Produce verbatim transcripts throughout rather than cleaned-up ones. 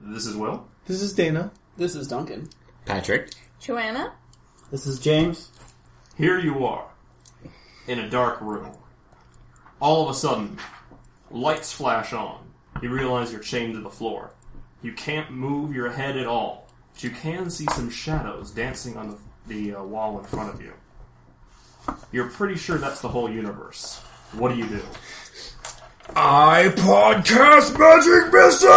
This is Will. This is Dana. This is Duncan. Patrick. Joanna. This is James. Here you are, in a dark room. All of a sudden, lights flash on. You realize you're chained to the floor. You can't move your head at all, but you can see some shadows dancing on the, the uh, wall in front of you. You're pretty sure that's the whole universe. What do you do? I podcast Magic Missile!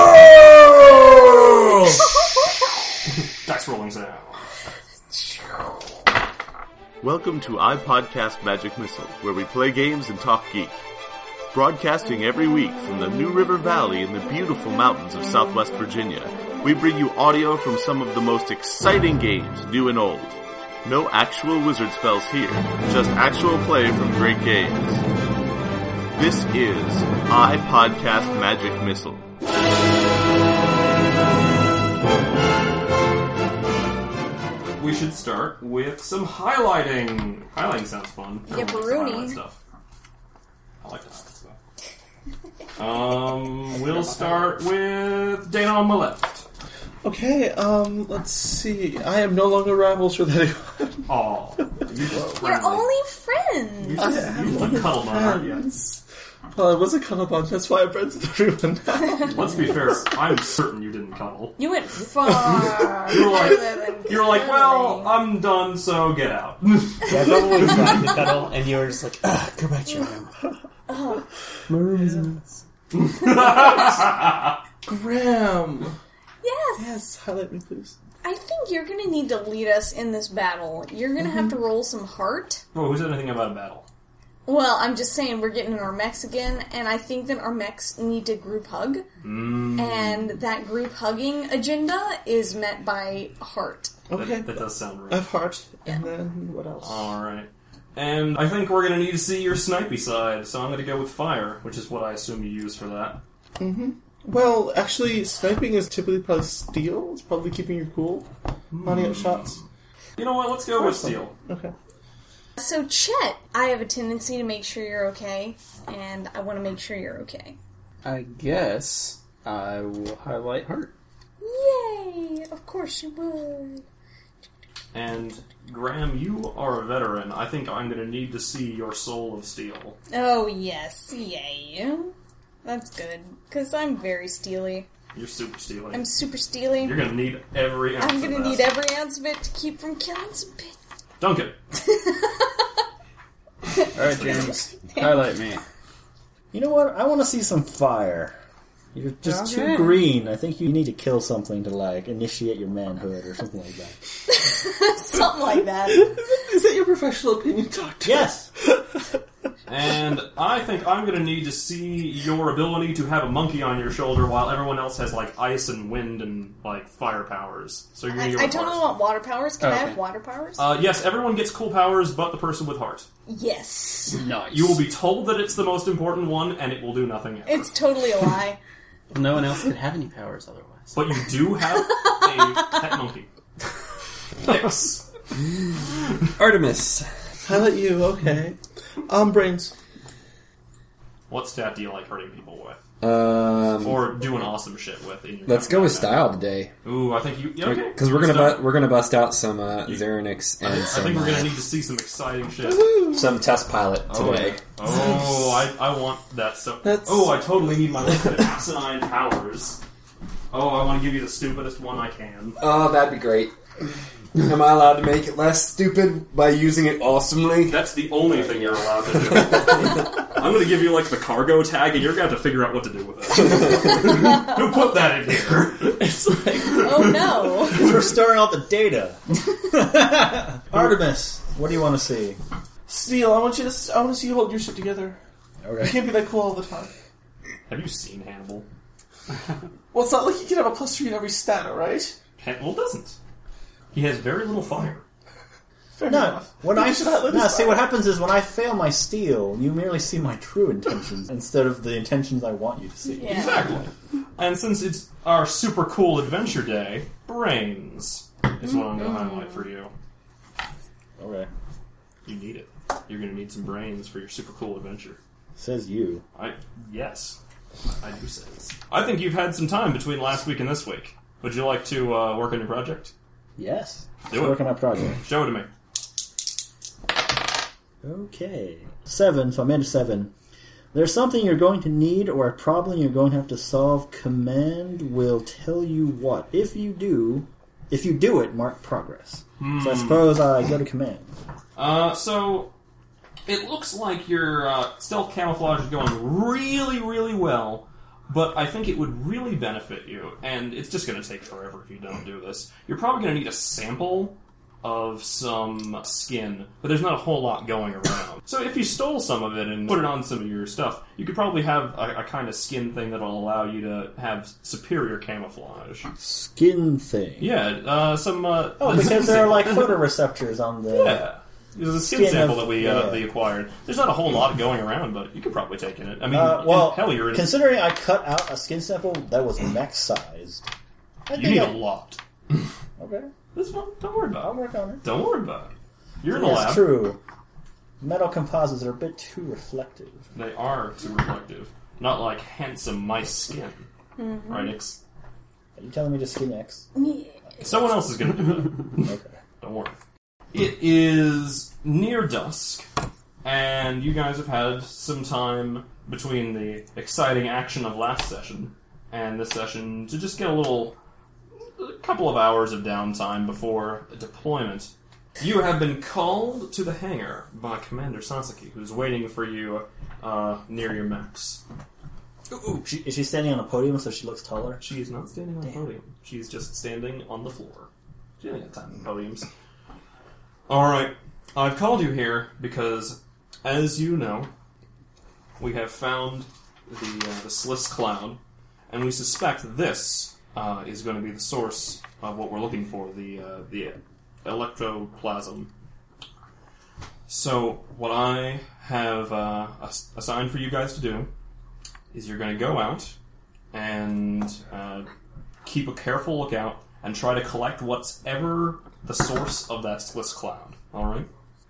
Dice rolling sound. Welcome to I Podcast Magic Missile, where we play games and talk geek. Broadcasting every week from the New River Valley in the beautiful mountains of Southwest Virginia, we bring you audio from some of the most exciting games, new and old. No actual wizard spells here, just actual play from great games. This is I Podcast Magic Missile. We should start with some highlighting. Highlighting sounds fun. Yeah, Everyone likes to Baruni. highlight stuff. I like to highlight stuff. Um, we'll start with Dana on my left. Okay, um, let's see. I am no longer rivals with anyone. Aw. You're just You're friendly. only You're friends. just, you're just a cuddle bun, aren't you? Well, I was a cuddle bunch, that's why I'm friends with everyone now. Let's be fair, I'm certain you didn't cuddle. You went far. You were like, further than you were like, well, cuddling. I'm done, so get out. Yeah, I've always tried to cuddle, and you were just like, ah, go back to your room. Oh. My room is a mess. Graham. Yes. Yes, highlight me, please. I think you're going to need to lead us in this battle. You're going to have to roll some heart. Oh, who said anything about a battle? Well, I'm just saying we're getting in our mechs again, and I think that our mechs need to group hug. Mm. And that group hugging agenda is met by heart. Okay. That, that does sound I right. have heart, and then what else? Alright. And I think we're going to need to see your snipey side, so I'm going to go with fire, which is what I assume you use for that. Mm-hmm. Well, actually, sniping is typically probably steel. It's probably keeping you cool. Lining up shots. You know what, let's go with steel. Okay. So, Chet, I have a tendency to make sure you're okay, and I want to make sure you're okay. I guess I will highlight heart. Yay! Of course you would. And Graham, you are a veteran. I think I'm going to need to see your soul of steel. Oh, yes. Yay. That's good, because I'm very steely. You're super steely. I'm super steely. You're going to need every ounce I'm going to of need that. every ounce of it to keep from killing some bitch. Duncan. Alright, James. Highlight me. You know what? I want to see some fire. You're just Okay. too green. I think you need to kill something to, like, initiate your manhood or something like that. Something like that. Is that your professional opinion, Doctor? Yes! And I think I'm going to need to see your ability to have a monkey on your shoulder while everyone else has, like, ice and wind and, like, fire powers. So you're going I, to I get totally heart. want water powers. Can I Okay. have water powers? Uh, yes, everyone gets cool powers but the person with heart. yes. Nice. You will be told that it's the most important one, and it will do nothing else. It's totally a lie. No one else could have any powers otherwise. But you do have a pet monkey. Yes. Artemis. Highlight you, okay. Um, brains. What stat do you like hurting people with? Um, Or doing awesome shit with? In your let's go with combat? style today, Ooh, I think you... Yeah, okay. because we're gonna Let's bu- we're gonna bust out some uh, You- Xeronix I, and I some think we're uh, going to need to see some exciting shit. some test pilot today. Oh, I, I want that stuff. That's- Oh, I totally need my list of asinine powers. Oh, I want to give you the stupidest one I can. Oh, that'd be great. Am I allowed to make it less stupid by using it awesomely? That's the only thing you're allowed to do. I'm going to give you, like, the cargo tag, and you're going to have to figure out what to do with it. Who put that in here? It's like... Oh no. We're storing all the data. Artemis, what do you want to see? Steel, I want you to. I want to see you hold your shit together. You Okay. can't be that cool all the time. Have you seen Hannibal? Well, it's not like you can have a plus three in every stat, alright? Hannibal doesn't. He has very little fire. Fair No, enough. when Maybe I you should highlight no, this see fire. what happens is when I fail my steal, you merely see my true intentions instead of the intentions I want you to see. Yeah. Exactly. And since it's our super cool adventure day, brains is what I'm going to highlight for you. Okay, You need it. You're going to need some brains for your super cool adventure. says you. I yes. I do sense. I think you've had some time between last week and this week. Would you like to uh, work on your project? Yes. Do Let's it. work on my project. Show it to me. Okay. Seven, so I made a seven. There's something you're going to need or a problem you're going to have to solve. Command will tell you what. If you do, if you do it, mark progress. Hmm. So I suppose I go to command. Uh, so, it looks like your uh, stealth camouflage is going really, really well, but I think it would really benefit you, and it's just going to take forever if you don't do this. You're probably going to need a sample of some skin, but there's not a whole lot going around. So if you stole some of it and put it on some of your stuff, you could probably have a, a kind of skin thing that'll allow you to have superior camouflage. Skin thing. Yeah, uh, some... Uh, Oh, because there are like photoreceptors on the... Yeah. It was a skin, Skin sample of- that we uh, yeah. they acquired. There's not a whole lot going around, but you could probably take in it. I mean, Uh, well, hell, you're in, considering I cut out a skin sample that was mech sized. I you think need I- a lot. Okay, This one, don't worry I'll about work on it. it. Don't worry about it. You're in the That's lab. true. Metal composites are a bit too reflective. They are too reflective. Not like handsome mice skin. Mm-hmm. Right, Nix? Are you telling me to skin X? Yeah. Someone else is going to do that. Okay. Don't worry. It is near dusk, and you guys have had some time between the exciting action of last session and this session to just get a little, a couple of hours of downtime before deployment. You have been called to the hangar by Commander Sasaki, who's waiting for you uh, near your mechs. Ooh, she, is she standing on a podium so she looks taller? She is not standing on a podium. She's just standing on the floor. She doesn't have time on podiums. Alright, I've called you here because, as you know, we have found the, uh, the Sliss Cloud, and we suspect this uh, is going to be the source of what we're looking for, the, uh, the electroplasm. So, what I have uh, ass- assigned for you guys to do is you're going to go out and uh, keep a careful lookout and try to collect what's ever the source of that Sliss Cloud. Alright?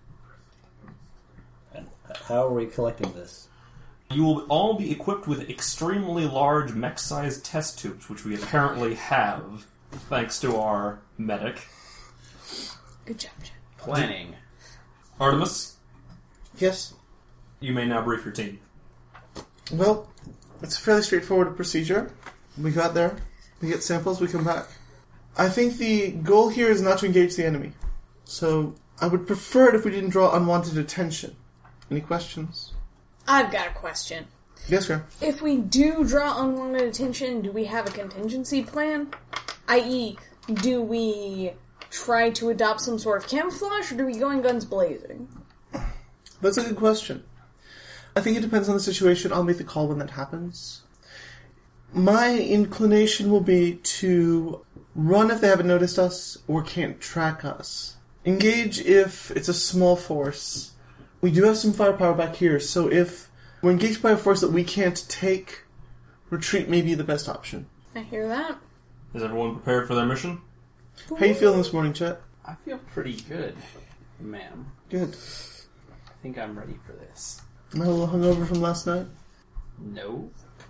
And how are we collecting this? You will all be equipped with extremely large mech-sized test tubes, which we apparently have, thanks to our medic. Good job, Jen. Planning. Artemis, Yes. you may now brief your team. Well, it's a fairly straightforward procedure. We got there, we get samples, we come back. I think the goal here is not to engage the enemy. So, I would prefer it if we didn't draw unwanted attention. Any questions? I've got a question. Yes, Graham. If we do draw unwanted attention, do we have a contingency plan? that is, do we try to adopt some sort of camouflage, or do we go in guns blazing? That's a good question. I think it depends on the situation. I'll make the call when that happens. My inclination will be to run if they haven't noticed us or can't track us. Engage if it's a small force. We do have some firepower back here, so if we're engaged by a force that we can't take, retreat may be the best option. I hear that. Is everyone prepared for their mission? How you feeling this morning, Chet? I feel pretty good, ma'am. Good. I think I'm ready for this. Not a little hungover from last night? No.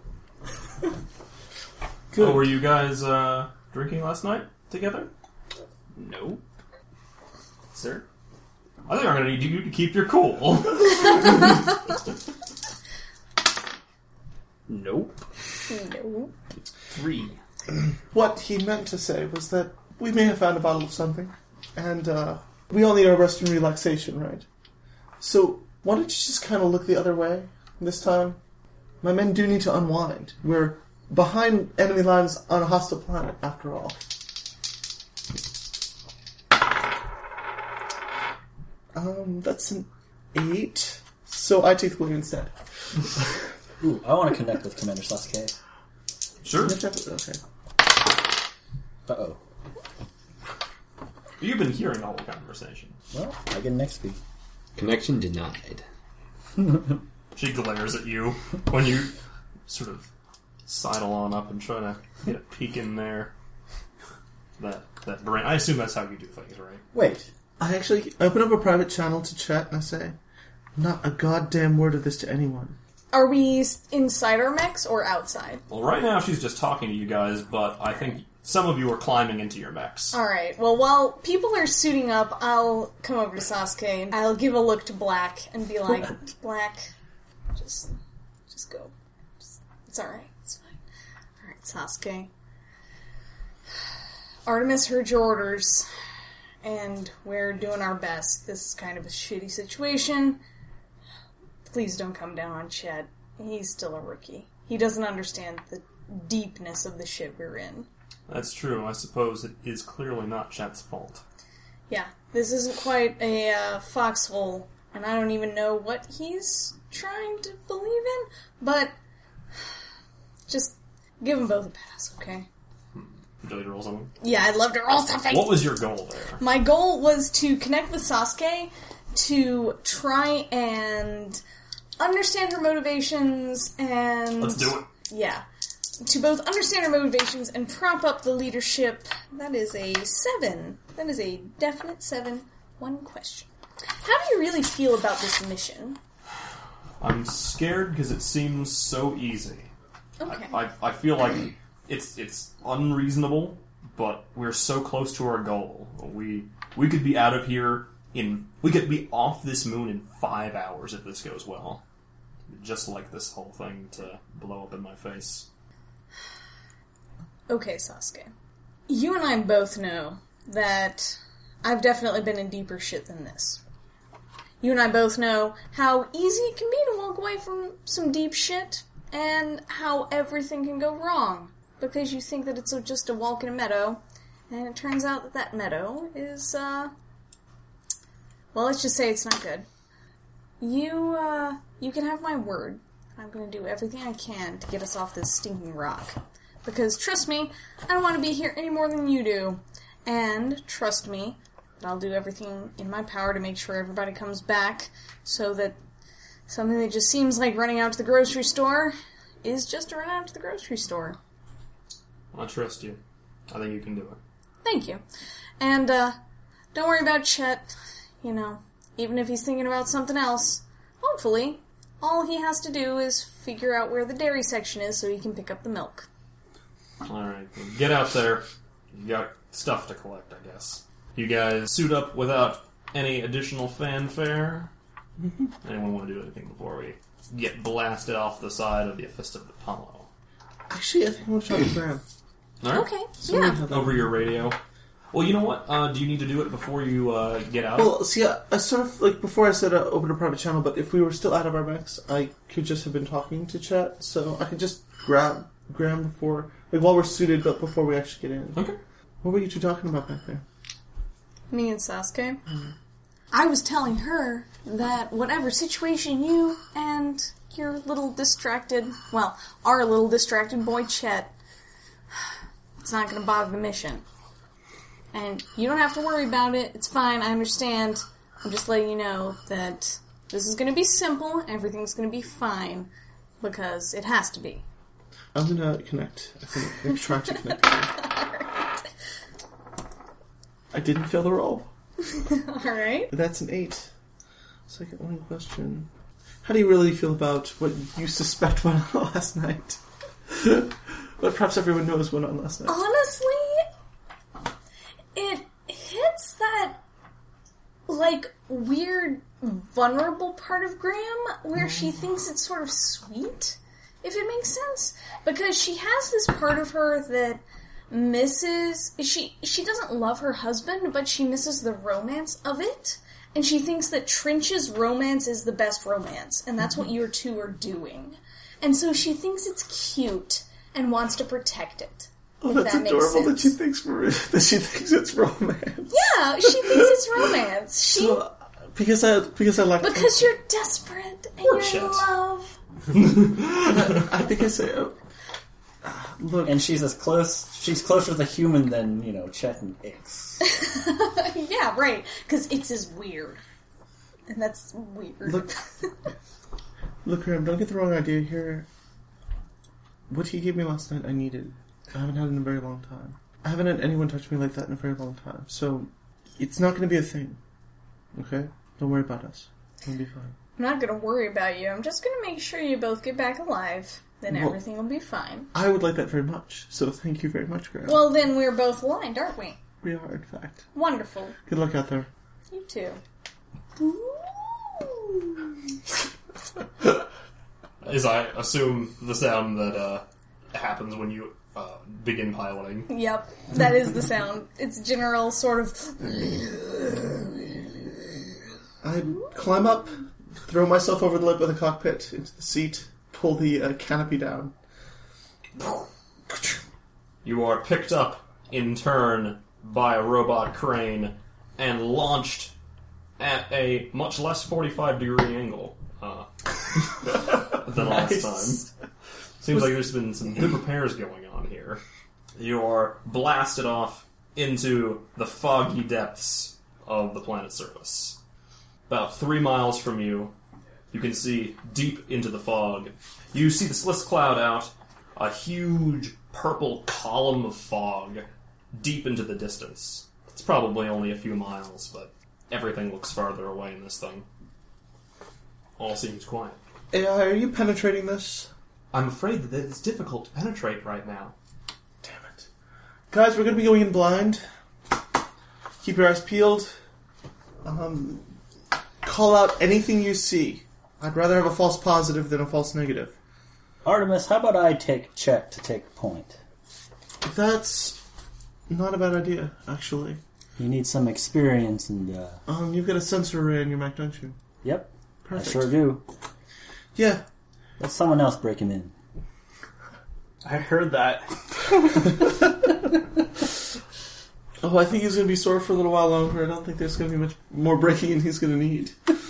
Good. Oh, were you guys uh, drinking last night together? No. Sir? I think I'm going to need you to keep your cool. Nope. No. Three. What he meant to say was that we may have found a bottle of something, and uh, we all need our rest and relaxation, right? So, why don't you just kind of look the other way this time? My men do need to unwind. We're behind enemy lines on a hostile planet, after all. Um, that's an eight. So I take the blue instead. Ooh, I want to connect with Commander Sasuke. Sure. Okay. Uh-oh. You've been hearing the whole conversation. Well, I get an X P. Connection denied. She glares at you when you sort of sidle on up and try to get a peek in there. That that brain. I assume that's how you do things, right? Wait. I actually open up a private channel to chat and I say, not a goddamn word of this to anyone. Are we inside our mechs or outside? Well, right now she's just talking to you guys, but I think some of you are climbing into your mechs. Alright, well, while people are suiting up, I'll come over to Sasuke and I'll give a look to Black and be like, Black, just, just go. Just, it's alright, it's fine. Alright, Sasuke. Artemis heard your orders, and we're doing our best. This is kind of a shitty situation. Please don't come down on Chet. He's still a rookie. He doesn't understand the deepness of the shit we're in. That's true. I suppose it is clearly not Chet's fault. Yeah, this isn't quite a uh, foxhole, and I don't even know what he's trying to believe in, but just give them both a pass, okay? Would you like to roll something? Yeah, I'd love to roll something! What was your goal there? My goal was to connect with Sasuke, to try and understand her motivations, and... Let's do it. Yeah. To both understand her motivations and prop up the leadership. That is a seven. That is a definite seven. One question. How do you really feel about this mission? I'm scared because it seems so easy. Okay. I, I, I feel like it's it's unreasonable, but we're so close to our goal. We we could be out of here in... We could be off this moon in five hours if this goes well. Just like this whole thing to blow up in my face. Okay, Sasuke. You and I both know that I've definitely been in deeper shit than this. You and I both know how easy it can be to walk away from some deep shit, and how everything can go wrong, because you think that it's just a walk in a meadow, and it turns out that that meadow is, uh... well, let's just say it's not good. You, uh, you can have my word. I'm gonna do everything I can to get us off this stinking rock. Because, trust me, I don't want to be here any more than you do. And, trust me, that I'll do everything in my power to make sure everybody comes back, so that something that just seems like running out to the grocery store is just a run out to the grocery store. I trust you. I think you can do it. Thank you. And, uh, don't worry about Chet. You know, even if he's thinking about something else, hopefully, all he has to do is figure out where the dairy section is so he can pick up the milk. Alright, get out there. You got stuff to collect, I guess. You guys suit up without any additional fanfare? Anyone want to do anything before we get blasted off the side of the Aphista of Apollo? Actually, I think I want to try the Graham. Alright. Okay, Somebody yeah. have that. Over your radio. Well, you know what? Uh, do you need to do it before you uh, get out? Well, see, I, I sort of, like, before I said uh, open a private channel, but if we were still out of our mechs, I could just have been talking to chat, so I could just grab Graham before, like, while we're suited, but before we actually get in. Okay. What were you two talking about back there? Me and Sasuke. I was telling her that whatever situation you and your little distracted, well, our little distracted boy Chet, it's not going to bother the mission. And you don't have to worry about it. It's fine. I understand. I'm just letting you know that this is going to be simple. Everything's going to be fine. Because it has to be. I'm gonna connect. I think I'm try to connect. I didn't fail the roll. Alright. That's an eight. Second one question. How do you really feel about what you suspect went on last night? But perhaps everyone knows what went on last night. Honestly, it hits that, like, weird, vulnerable part of Graham where she thinks it's sort of sweet, if it makes sense. Because she has this part of her that misses... She, she doesn't love her husband, but she misses the romance of it. And she thinks that Trinch's romance is the best romance, and that's what you two are doing. And so she thinks it's cute and wants to protect it. Oh, if that's that makes adorable that she sense. thinks for that she thinks it's romance. Yeah, she thinks it's romance. She So, because I because I like because you're desperate and Poor you're Chet. in love. I think I say uh, look. And she's as close, she's closer to the human than, you know, Chet and Ix. Yeah, right. Because Ix is weird, and that's weird. Look, look, Graham, don't get the wrong idea here. What he gave me last night, I needed. I haven't had it in a very long time. I haven't had anyone touch me like that in a very long time. So, it's not going to be a thing. Okay? Don't worry about us. It'll be fine. I'm not gonna worry about you. I'm just gonna make sure you both get back alive. Then Well- everything will be fine. I would like that very much, so thank you very much, Graham. Well, then we're both aligned, aren't we? we are, in fact. Wonderful. Good luck out there. You too. As I assume the sound that uh, happens when you uh, begin piloting. Yep, that is the sound. It's general sort of... I climb up, throw myself over the lip of the cockpit into the seat, pull the uh, canopy down. You are picked up in turn by a robot crane and launched at a much less forty-five degree angle uh, than last time. Seems like there's been some good repairs going on here. You are blasted off into the foggy depths of the planet's surface. About three miles from you, you can see deep into the fog. You see the Sliss cloud out, a huge purple column of fog deep into the distance. It's probably only a few miles, but everything looks farther away in this thing. All seems quiet. A I, are you penetrating this? I'm afraid that it's difficult to penetrate right now. Damn it. Guys, we're going to be going in blind. Keep your eyes peeled. Um, call out anything you see. I'd rather have a false positive than a false negative. Artemis, how about I take check to take point? That's not a bad idea, actually. You need some experience and, uh... Um, you've got a sensor array in your Mac, don't you? Yep. Perfect. I sure do. Yeah. Let someone else break him in. I heard that. Oh, I think he's going to be sore for a little while longer. I don't think there's going to be much more breaking in he's going to need.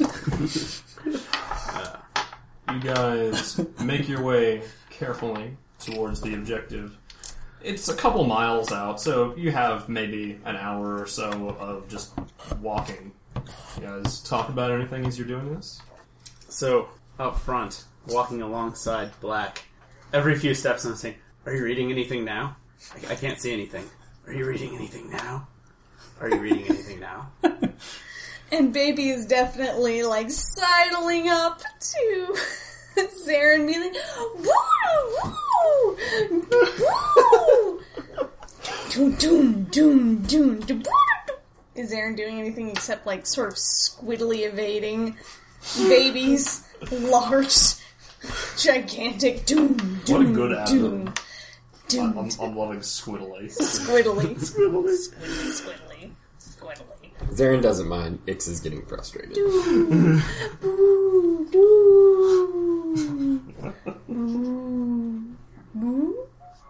You guys make your way carefully towards the objective. It's a couple miles out, so you have maybe an hour or so of just walking. You guys talk about anything as you're doing this? So, up front, walking alongside Black, every few steps I'm saying, are you reading anything now? I, I can't see anything. Are you reading anything now? Are you reading anything now? And Baby is definitely, like, sidling up to Zarin, being like, woo, woo, woo, doom, doom, doom, doom, doom. Is Zarin doing anything except, like, sort of squiddly evading Baby's large, gigantic doom, doom, What a good ad. doom, doom, I'm, I'm loving Squiddly. squiddly, squiddly, squiddly, squiddly. Zarin doesn't mind. Ix is getting frustrated. Boo, boo, boo, boo, boo.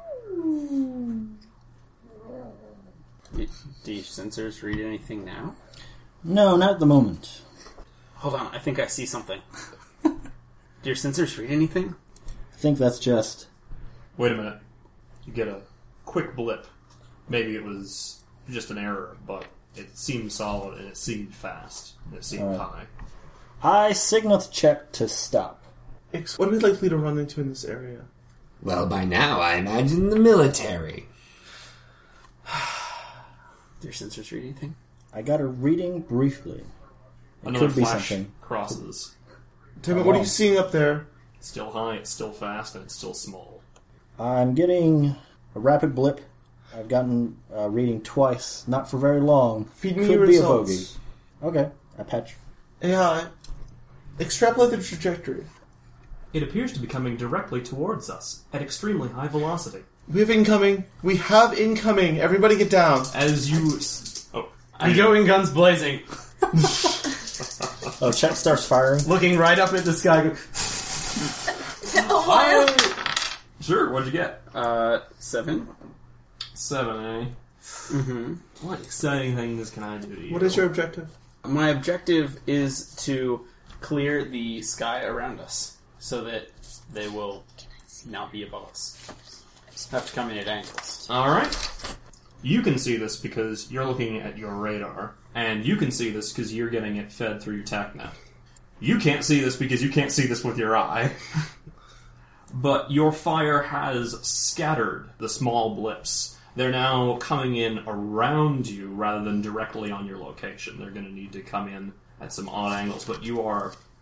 Do, do your sensors read anything now? No, not at the moment. Hold on, I think I see something. Do your sensors read anything? I think that's just... Wait a minute. You get a quick blip. Maybe it was just an error, but it seemed solid and it seemed fast. And it seemed Alright. high. I signal to check to stop. Ix, what are we likely to run into in this area? Well, by now, I imagine the military. Do your sensors read anything? I got a reading briefly. It Another could be flash something. crosses. Damn it, Oh, what are wow. you seeing up there? It's still high, it's still fast, and it's still small. I'm getting a rapid blip. I've gotten a reading twice, not for very long. Feed me Could your be results. a bogey. Okay, I patch. A I, extrapolate the trajectory. It appears to be coming directly towards us at extremely high velocity. We have incoming. We have incoming. Everybody get down. As you... Oh, I'm going guns blazing, Oh, check starts firing. looking right up at the sky. Go, sure, what'd you get? uh, seven. Seven, eh? Mm-hmm. What exciting things can I do to you? What is your objective? My objective is to clear the sky around us so that they will not be above us. Have to come in at angles. Alright. You can see this because you're looking at your radar, and you can see this because you're getting it fed through your TACnet. You can't see this because you can't see this with your eye. But your fire has scattered the small blips. They're now coming in around you rather than directly on your location. They're going to need to come in at some odd angles, but you are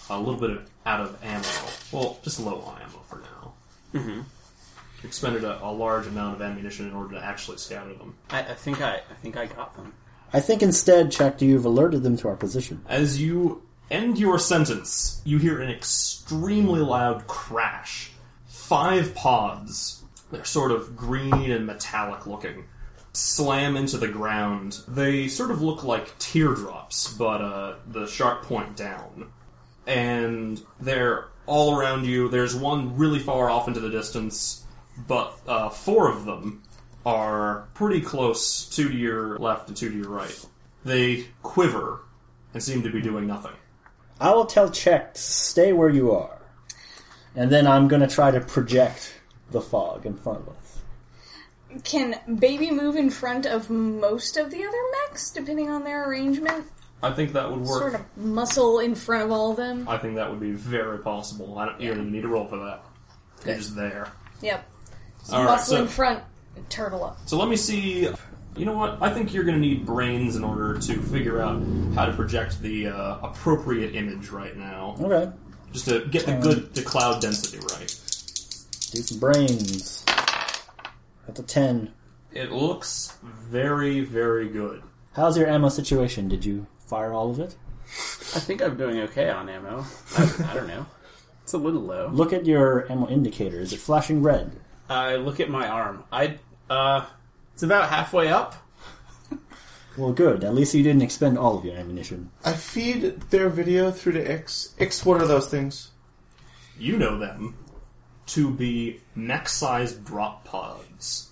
a little bit of, out of ammo. Well, just low on ammo for now. Mm-hmm. You expended a, a large amount of ammunition in order to actually scatter them. I, I think I, I think I got them. I think instead, Check, you've alerted them to our position. As you end your sentence, you hear an extremely loud crash. Five pods, they're sort of green and metallic looking, slam into the ground. They sort of look like teardrops, but uh, the sharp point down. And they're all around you. There's one really far off into the distance, but uh, four of them are pretty close, two to your left and two to your right. They quiver and seem to be doing nothing. I will tell Check to stay where you are. And then I'm going to try to project the fog in front of us. Can Baby move in front of most of the other mechs, depending on their arrangement? I think that would work. Sort of muscle in front of all of them? I think that would be very possible. I don't, you don't even need to roll for that. You're Good. just there. Yep. So All right, muscle so- in front, and turtle up. So let me see. You know what? I think you're going to need brains in order to figure out how to project the uh, appropriate image right now. Okay. Just to get the good the cloud density right. Do some brains. That's a ten. It looks very, very good. How's your ammo situation? Did you fire all of it? I think I'm doing okay on ammo. I, I don't know. It's a little low. Look at your ammo indicator. Is it flashing red? I look at my arm. I, uh, it's about halfway up. Well, good. At least you didn't expend all of your ammunition. I feed their video through to X. X, what are those things? You know them to be mech-sized drop pods.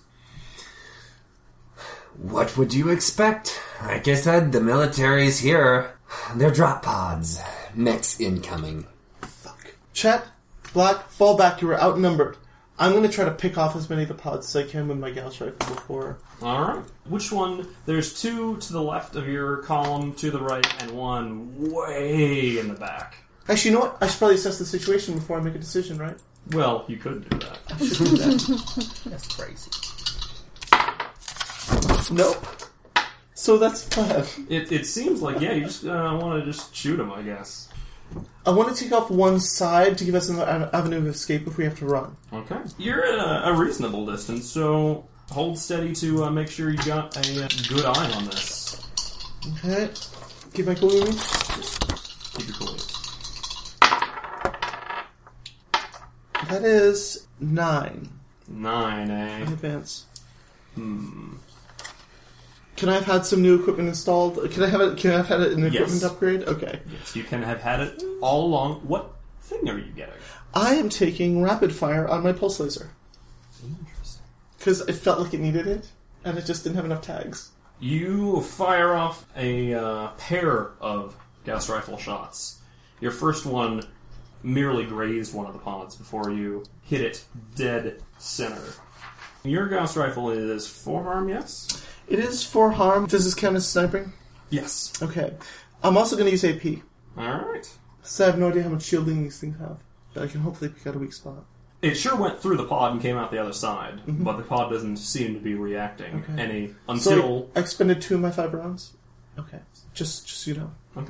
What would you expect? Like I said, the military's here. They're drop pods. Mechs incoming. Chet, Black, fall back. You were outnumbered. I'm going to try to pick off as many of the pods as I can with my Gauss rifle before. Alright. Which one? There's two to the left of your column, to the right, and one way in the back. Actually, you know what? I should probably assess the situation before I make a decision, right? Well, you could do that. I should do that. That's crazy. Nope. So that's bad. It, it seems like, yeah, you just uh, want to just shoot him, I guess. I want to take off one side to give us another avenue of escape if we have to run. Okay. You're at a, a reasonable distance, so hold steady to uh, make sure you got a uh, good eye on this. Okay. Keep my cool with me. Keep your cool. That is nine. Nine, In eh? advance. Hmm. Can I have had some new equipment installed? Can I have it? Can I have had an equipment Yes. upgrade? Okay. Yes, you can have had it all along. What thing are you getting? I am taking rapid fire on my pulse laser Interesting. because it felt like it needed it, and it just didn't have enough tags. You fire off a uh, pair of Gauss rifle shots. Your first one merely grazed one of the pods before you hit it dead center. Your Gauss rifle is forearm, yes? It is for harm. Does this count as sniping? Yes. Okay. I'm also going to use A P. Alright. So I have no idea how much shielding these things have, but I can hopefully pick out a weak spot. It sure went through the pod and came out the other side, but the pod doesn't seem to be reacting Okay. any until... So I expended two of my five rounds. Okay. Just, just so you know. Okay.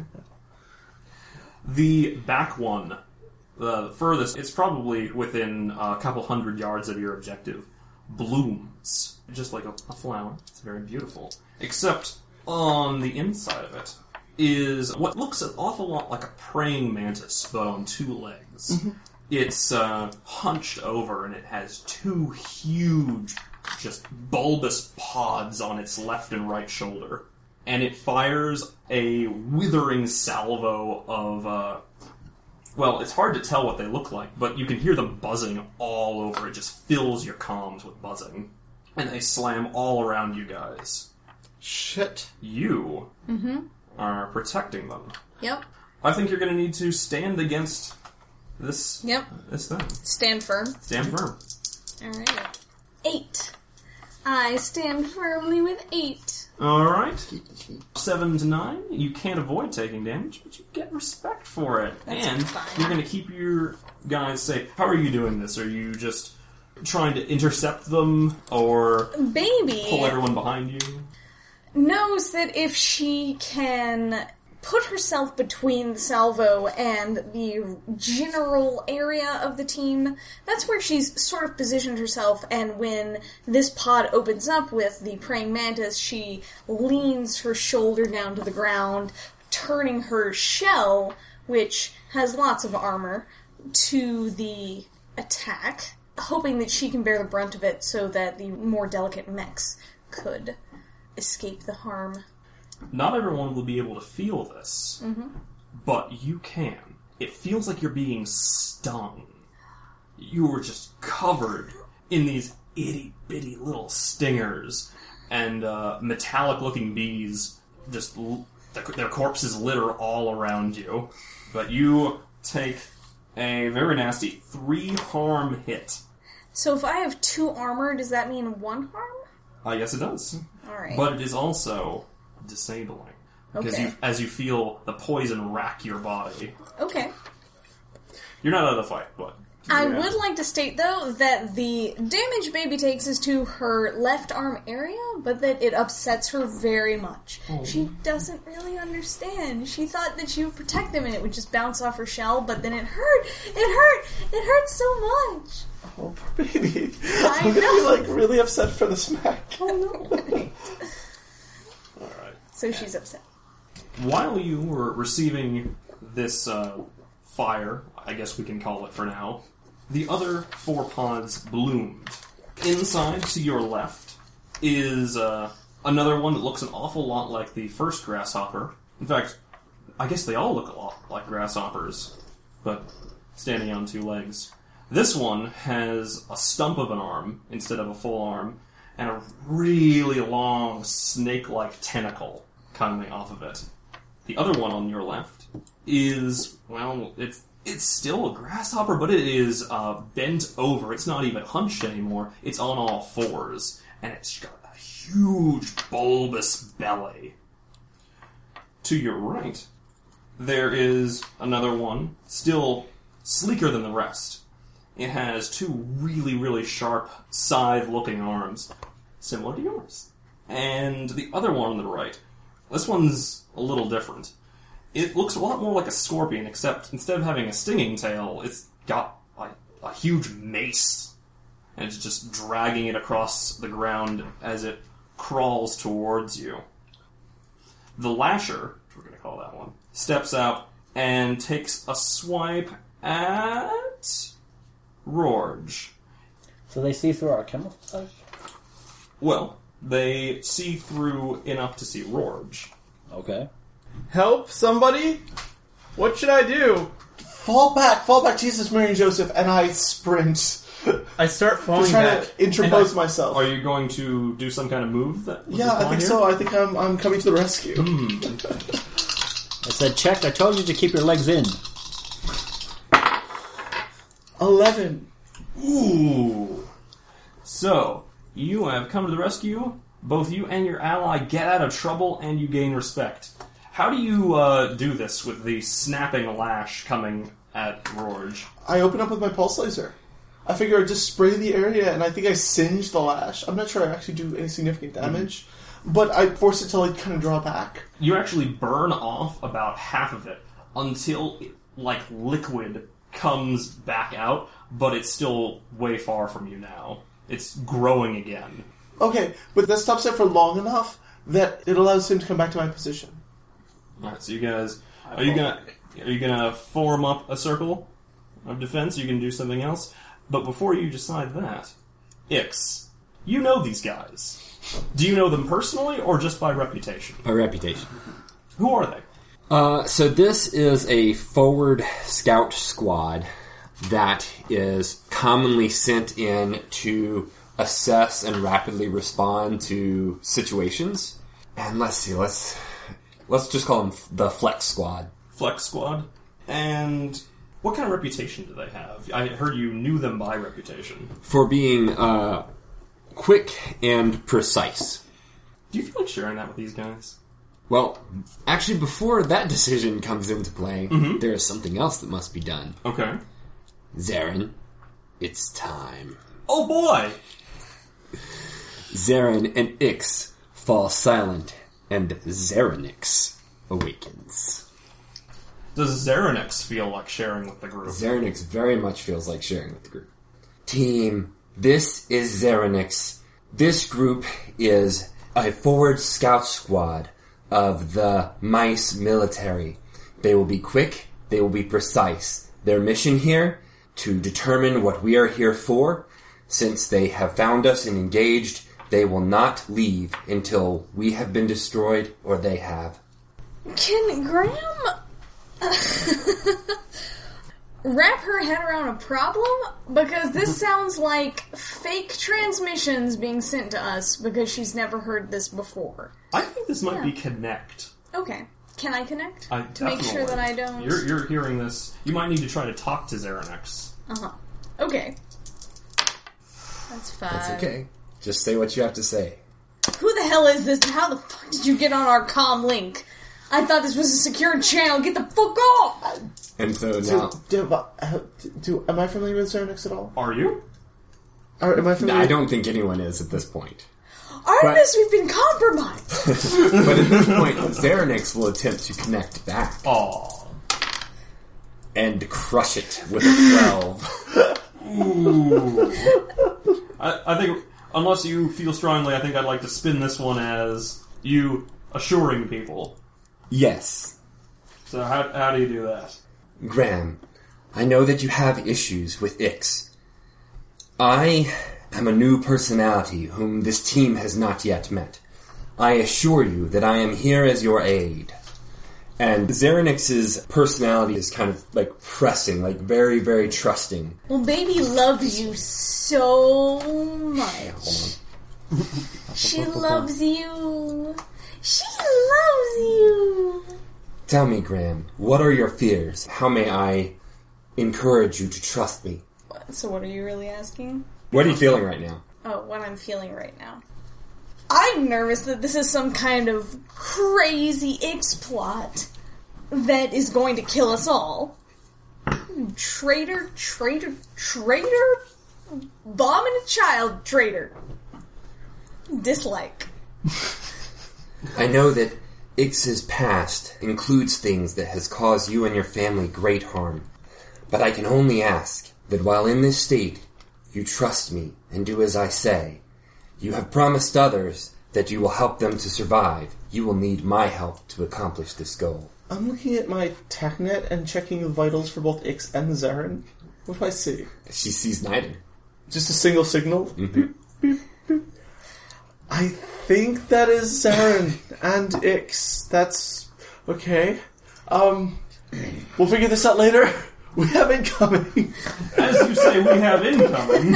The back one, the furthest, it's probably within a couple hundred yards of your objective, blooms. Just like a, a flower. It's very beautiful. Except on the inside of it is what looks an awful lot like a praying mantis, but on two legs. It's uh, hunched over, and it has two huge, just bulbous pods on its left and right shoulder. And it fires a withering salvo of, uh, well, it's hard to tell what they look like, but you can hear them buzzing all over. It just fills your comms with buzzing. And they slam all around you guys. Shit. You are protecting them. Yep. I think you're going to need to stand against this, Yep. this thing. Stand firm. Stand firm. Alright. Eight. I stand firmly with eight. Alright. Seven to nine. You can't avoid taking damage, but you get respect for it. That's and fine. you're going to keep your guys safe. How are you doing this? Are you just trying to intercept them, or Baby pull everyone behind you? knows that if she can put herself between the salvo and the general area of the team. That's where she's sort of positioned herself, and when this pod opens up with the praying mantis, she leans her shoulder down to the ground, turning her shell, which has lots of armor, to the attack, hoping that she can bear the brunt of it so that the more delicate mechs could escape the harm. Not everyone will be able to feel this, Mm-hmm. but you can. It feels like you're being stung. You were just covered in these itty-bitty little stingers, and uh, metallic-looking bees, just l- their corpses litter all around you. But you take a very nasty three harm hit. So if I have two armor, does that mean one harm? I guess it does. Alright. But it is also disabling. Because Okay. you, as you feel the poison rack your body. Okay. You're not out of the fight, but... I yeah. would like to state, though, that the damage Baby takes is to her left arm area, but that it upsets her very much. Oh. She doesn't really understand. She thought that she would protect them and it would just bounce off her shell, but then it hurt! It hurt! It hurt so much! Oh, poor baby. I I'm gonna know. be, like, really upset for the smack. Oh no. Alright. So she's upset. While you were receiving this uh, fire, I guess we can call it for now, the other four pods bloomed. Inside to your left is uh, another one that looks an awful lot like the first grasshopper. In fact, I guess they all look a lot like grasshoppers, but standing on two legs. This one has a stump of an arm instead of a full arm, and a really long snake-like tentacle coming off of it. The other one on your left is, well, it's it's still a grasshopper, but it is uh, bent over. It's not even hunched anymore. It's on all fours, and it's got a huge bulbous belly. To your right, there is another one, still sleeker than the rest. It has two really, really sharp, scythe-looking arms, similar to yours. And the other one on the right, this one's a little different. It looks a lot more like a scorpion, except instead of having a stinging tail, it's got like a huge mace. And it's just dragging it across the ground as it crawls towards you. The Lasher, we're going to call that one, steps out and takes a swipe at Rorge. So they see through our camouflage? Well, they see through enough to see Rorge. Okay. Help somebody? What should I do? Fall back, fall back, Jesus, Mary, and Joseph, and I sprint. I start Just falling trying back. to interpose and I- myself. Are you going to do some kind of move? That would Yeah, I apply think here? so. I think I'm I'm coming to the rescue. I said, check, I told you to keep your legs in. Eleven. Ooh. So, you have come to the rescue. Both you and your ally get out of trouble, and you gain respect. How do you uh, do this with the snapping lash coming at Rorge? I open up with my pulse laser. I figure I'd just spray the area, and I think I singe the lash. I'm not sure I actually do any significant damage, but I force it to like kind of draw back. You actually burn off about half of it until, it, like, liquid comes back out, but it's still way far from you now. It's growing again. Okay, but that stops it for long enough that it allows him to come back to my position. Alright, so you guys... Are you gonna are you gonna form up a circle of defense? Are you gonna do something else? But before you decide that, Ix, you know these guys. Do you know them personally or just by reputation? By reputation. Who are they? Uh, so this is a forward scout squad that is commonly sent in to assess and rapidly respond to situations. And let's see, let's let's just call them the Flex Squad. Flex Squad. And what kind of reputation do they have? I heard you knew them by reputation. For being uh, quick and precise. Do you feel like sharing that with these guys? Well, actually, before that decision comes into play, Mhm. there is something else that must be done. Okay. Zarin, it's time. Oh boy! Zarin and Ix fall silent, and Zarinix awakens. Does Xeronix feel like sharing with the group? Xeronix very much feels like sharing with the group. Team, this is Xeronix. This group is a forward scout squad of the Mice military. They will be quick, they will be precise. Their mission here, to determine what we are here for. Since they have found us and engaged, they will not leave until we have been destroyed or they have. Can Graham wrap her head around a problem? Because this sounds like fake transmissions being sent to us because she's never heard this before. I think this might Yeah. be connect. Okay. Can I connect? I to make sure definitely- that I don't... You're, you're hearing this. You might need to try to talk to Xeronix. Uh-huh. Okay. That's fine. That's okay. Just say what you have to say. Who the hell is this and how the fuck did you get on our comm link? I thought this was a secure channel. Get the fuck off! And so now... Do, do, uh, do, am I familiar with Xeronix at all? Are you? Or am I familiar? I don't think anyone is at this point. Artemis, we've been compromised! But at this point, Xeronix will attempt to connect back Aw. and crush it with a twelve. Ooh. I, I think, unless you feel strongly, I think I'd like to spin this one as you assuring people. Yes. So how, how do you do that? Graham, I know that you have issues with Ix. I am a new personality whom this team has not yet met. I assure you that I am here as your aid. And Xeronix's personality is kind of like pressing, like very, very trusting. Well, baby loves you so much. She loves you. She loves you. Tell me, Graham, what are your fears? How may I encourage you to trust me? So what are you really asking? What are you feeling right now? Oh, what I'm feeling right now. I'm nervous that this is some kind of crazy X plot that is going to kill us all. Traitor, traitor, traitor, bombing a child, traitor. Dislike. I know that Ix's past includes things that has caused you and your family great harm, but I can only ask that while in this state, you trust me and do as I say. You have promised others that you will help them to survive. You will need my help to accomplish this goal. I'm looking at my TechNet and checking the vitals for both Ix and Zarin. What do I see? She sees neither. Just a single signal? Mm-hmm. Beep, beep. I think that is Zarin and Ix. That's okay. Um, we'll figure this out later. We have incoming. As you say, we have incoming.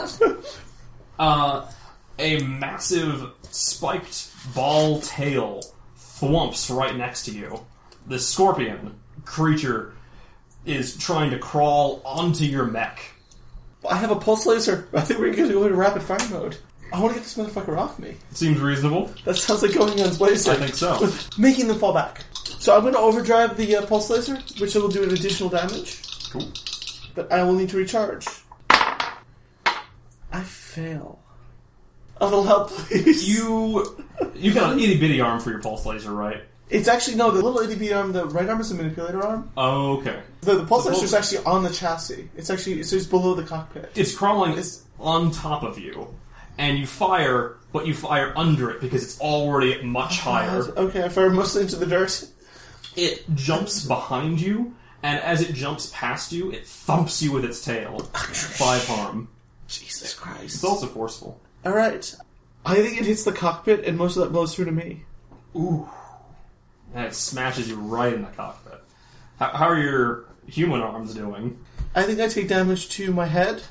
uh, a massive spiked ball tail thwumps right next to you. The scorpion creature is trying to crawl onto your mech. I have a pulse laser. I think we're going to go into rapid fire mode. I want to get this motherfucker off me. Seems reasonable. That sounds like going guns blazing. I think so. With making them fall back. So I'm going to overdrive the uh, pulse laser, which will do an additional damage. Cool. But I will need to recharge. I fail. A little help, please. You you got an itty bitty arm for your pulse laser, right? It's actually, no, the little itty bitty arm, the right arm is the manipulator arm. Oh, okay. The, the pulse The laser pulse- is actually on the chassis. It's actually, it's just below the cockpit. It's crawling It's- on top of you, and you fire, but you fire under it because it's already much higher. Okay, I fire mostly into the dirt. It jumps behind you, and as it jumps past you, it thumps you with its tail. Five harm. Jesus Christ. It's also forceful. Alright. I think it hits the cockpit, and most of that blows through to me. Ooh. And it smashes you right in the cockpit. How, how are your human arms doing? I think I take damage to my head.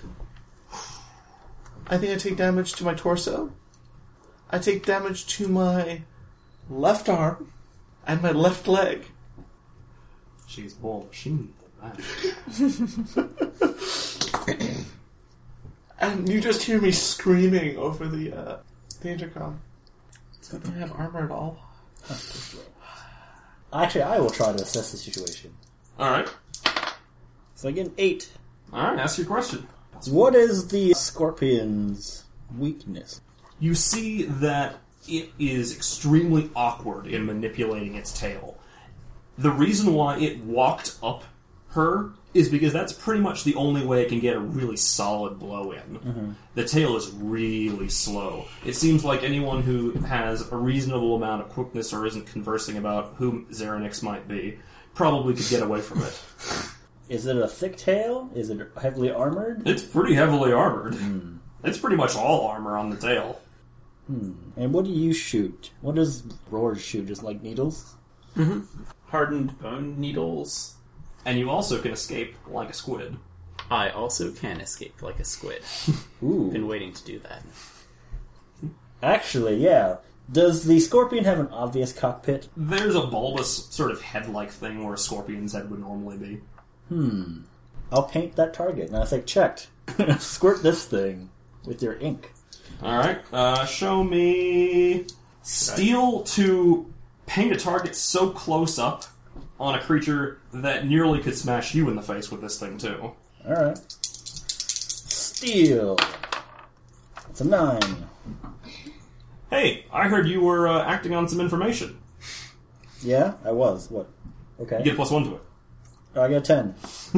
I think I take damage to my torso. I take damage to my left arm and my left leg. She's more machine than that. And you just hear me screaming over the uh, the intercom. So I don't have armor at all. Actually, I will try to assess the situation. Alright. So I get an eight. Alright, ask your question. What is the scorpion's weakness? You see that it is extremely awkward in manipulating its tail. The reason why it walked up her is because that's pretty much the only way it can get a really solid blow in. Mm-hmm. The tail is really slow. It seems like anyone who has a reasonable amount of quickness or isn't conversing about who Xeronix might be probably could get away from it. Is it a thick tail? Is it heavily armored? It's pretty heavily armored. Mm. It's pretty much all armor on the tail. Hmm. And what do you shoot? What does Roar shoot? Just like needles? Mm-hmm. Hardened bone needles. And you also can escape like a squid. I also can escape like a squid. Ooh. Been waiting to do that. Actually, yeah. Does the scorpion have an obvious cockpit? There's a bulbous sort of head-like thing where a scorpion's head would normally be. Hmm. I'll paint that target. And I say, checked. Squirt this thing with your ink. Alright, uh, show me... Steal to paint a target so close up on a creature that nearly could smash you in the face with this thing, too. Alright. Steel. It's a nine. Hey, I heard you were uh, acting on some information. Yeah, I was. What? Okay. You get a plus one to it. Oh, I got a ten.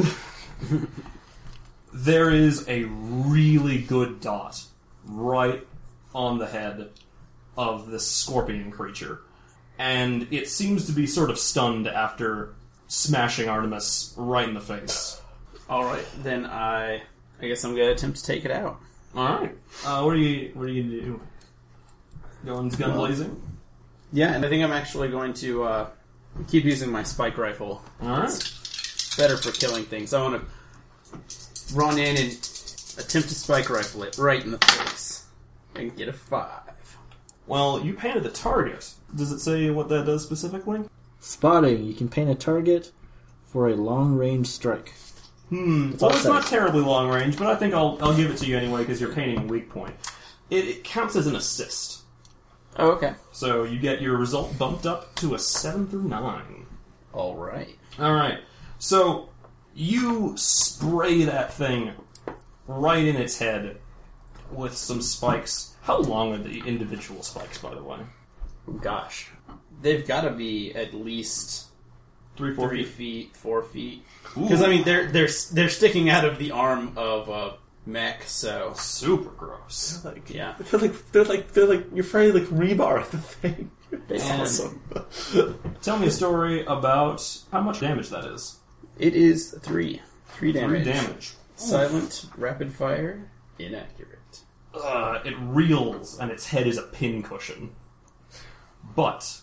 There is a really good dot right on the head of this scorpion creature. And it seems to be sort of stunned after smashing Artemis right in the face. Alright, then I... I guess I'm gonna attempt to take it out. Alright. Uh, what do you what do you do? Going gun blazing? Yeah, and I think I'm actually going to uh, keep using my spike rifle. Alright. It's better for killing things. I want to run in and attempt to spike rifle it right in the face. And get a five. Well, you painted the target. Does it say what that does specifically? Spotting. You can paint a target for a long-range strike. Hmm. It's Well, all it's set. not terribly long range, but I think I'll I'll give it to you anyway because you're painting a weak point. It, it counts as an assist, Oh, okay. so you get your result bumped up to a seven through nine. Alright. All right. So you spray that thing right in its head with some spikes. How long are the individual spikes, by the way? Gosh. They've got to be at least Three, four three feet. feet, four feet. Because, I mean, they're, they're, they're sticking out of the arm of a mech, so... Super gross. Like, Yeah. I feel like they're like they're like you're fighting like rebar at the thing. It's And- awesome. Tell me a story about how much damage that is. It is three. Three damage. Three damage. Silent, rapid fire, inaccurate. Uh, it reels, and its head is a pincushion. But,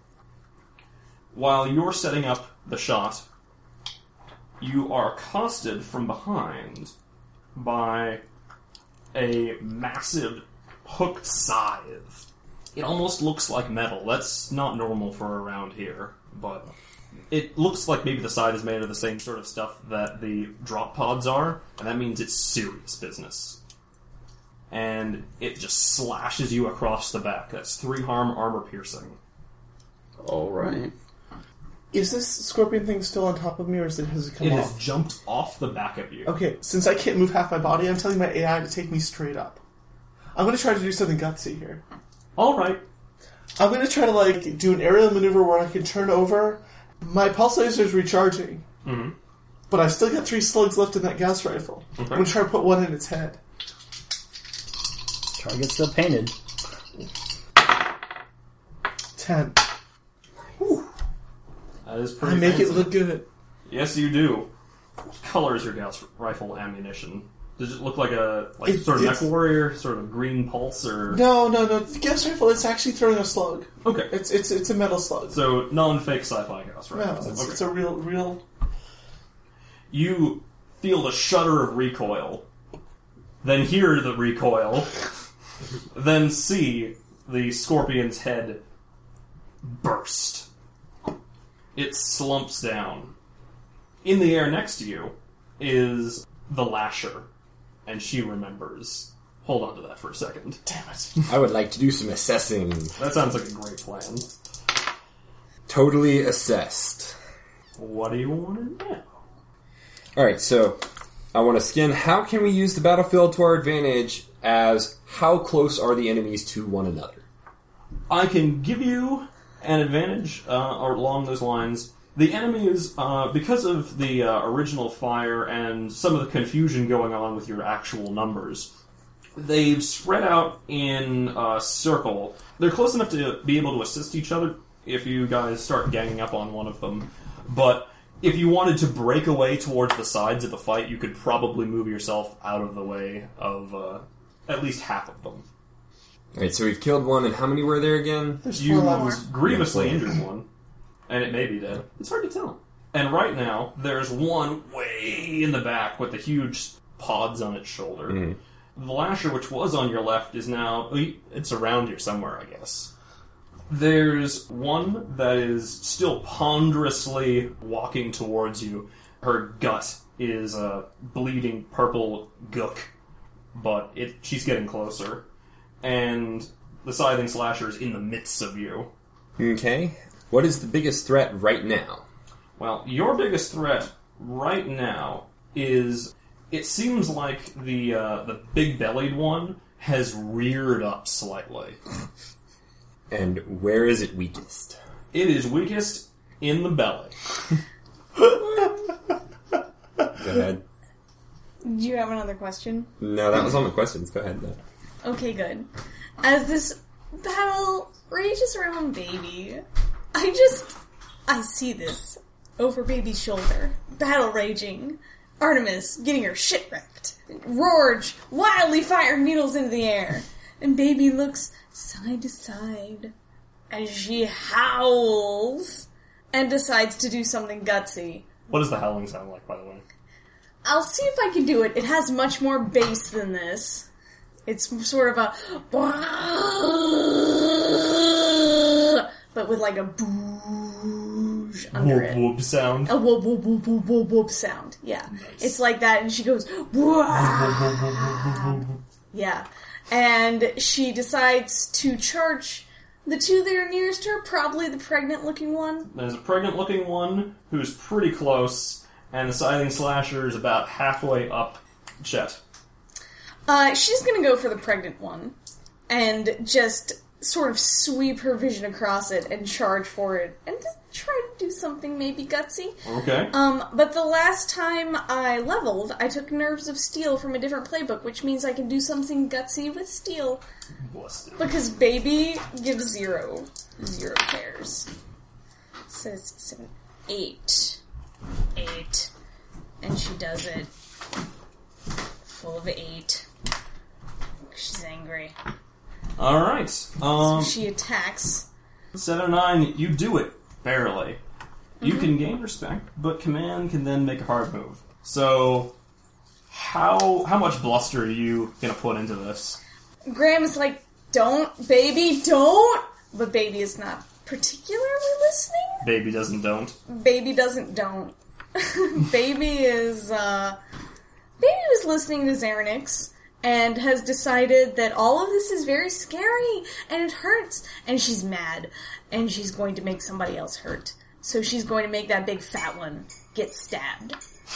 while you're setting up the shot, you are accosted from behind by a massive hooked scythe. It almost looks like metal. That's not normal for around here, but it looks like maybe the scythe is made of the same sort of stuff that the drop pods are, and that means it's serious business. And it just slashes you across the back. That's three harm, armor piercing. Alright. Is this scorpion thing still on top of me, or is it, has it come It off? has jumped off the back of you. Okay, since I can't move half my body, I'm telling my A I to take me straight up. I'm going to try to do something gutsy here. All right. I'm going to try to like do an aerial maneuver where I can turn over. My pulse laser is recharging, Mm-hmm. but I still got three slugs left in that gas rifle. Okay. I'm going to try to put one in its head. Target's still painted. Ten. That is pretty I make fancy. it look good. Yes, you do. What color is your gas rifle ammunition? Does it look like a like It- sort of mech it's- warrior, sort of green pulse, or No, no, no. The gas rifle, it's actually throwing a slug. okay? It's it's it's a metal slug. So non-fake sci-fi gas, right? No, it's, Okay. it's a real, real... You feel the shudder of recoil, then hear the recoil, then see the scorpion's head burst. It slumps down. In the air next to you is the Lasher, and she remembers. Hold on to that for a second. Damn it. I would like to do some assessing. That sounds like a great plan. Totally assessed. What do you want to know? Alright, so I want to skin. How can we use the battlefield to our advantage as how close are the enemies to one another? I can give you an advantage uh, along those lines The enemies, uh, because of the uh, original fire and some of the confusion going on with your actual numbers, they've spread out in a circle. They're close enough to be able to assist each other if you guys start ganging up on one of them. But if you wanted to break away towards the sides of the fight, you could probably move yourself out of the way of uh, at least half of them. Alright, so we've killed one, and how many were there again? There's You four more. grievously injured one, and it may be dead. It's hard to tell. And right now, there's one way in the back with the huge pods on its shoulder. Mm-hmm. The lasher, which was on your left, is now... It's around here somewhere, I guess. There's one that is still ponderously walking towards you. Her gut is a bleeding purple gook, but it, she's getting closer. And the Scything Slasher is in the midst of you. Okay. What is the biggest threat right now? Well, your biggest threat right now is... It seems like the uh, the big-bellied one has reared up slightly. And where is it weakest? It is weakest in the belly. Go ahead. Do you have another question? No, that was all my questions. Go ahead, though. Okay, good. As this battle rages around Baby, I just... I see this over Baby's shoulder. Battle raging. Artemis getting her shit wrecked. Rorge wildly firing needles into the air. And Baby looks side to side as she howls and decides to do something gutsy. What does the howling sound like, by the way? I'll see if I can do it. It has much more bass than this. It's sort of a... but with like a boosh under Whoop it. whoop sound. A whoop whoop whoop whoop whoop whoop sound. Yeah. Nice. It's like that, and she goes... yeah. And she decides to charge the two that are nearest her, probably the pregnant-looking one. There's a pregnant-looking one who's pretty close, and the Scything Slasher is about halfway up Chet. Uh, she's gonna go for the pregnant one, and just sort of sweep her vision across it and charge for it, and just try to do something maybe gutsy. Okay. Um, but the last time I leveled, I took Nerves of Steel from a different playbook, which means I can do something gutsy with steel. Busted. Because Baby gives zero. Zero cares. So it's seven, eight. Eight. And she does it. Full of eight. She's angry. Alright. Um, So she attacks. seven and nine, you do it. Barely. You can gain respect, but Command can then make a hard move. So, how how much bluster are you gonna put into this? Graham is like, don't, Baby, don't! But Baby is not particularly listening. Baby doesn't don't. Baby doesn't don't. Baby is, uh... Baby was listening to Xeronix and has decided that all of this is very scary and it hurts. And she's mad. And she's going to make somebody else hurt. So she's going to make that big fat one get stabbed.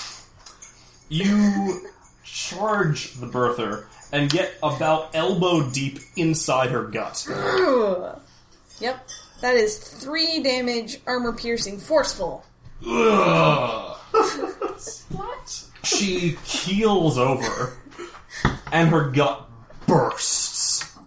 You charge the birther and get about elbow deep inside her gut. Ugh. Yep. That is three damage, armor piercing, forceful. Ugh. What? She keels over, and her gut bursts.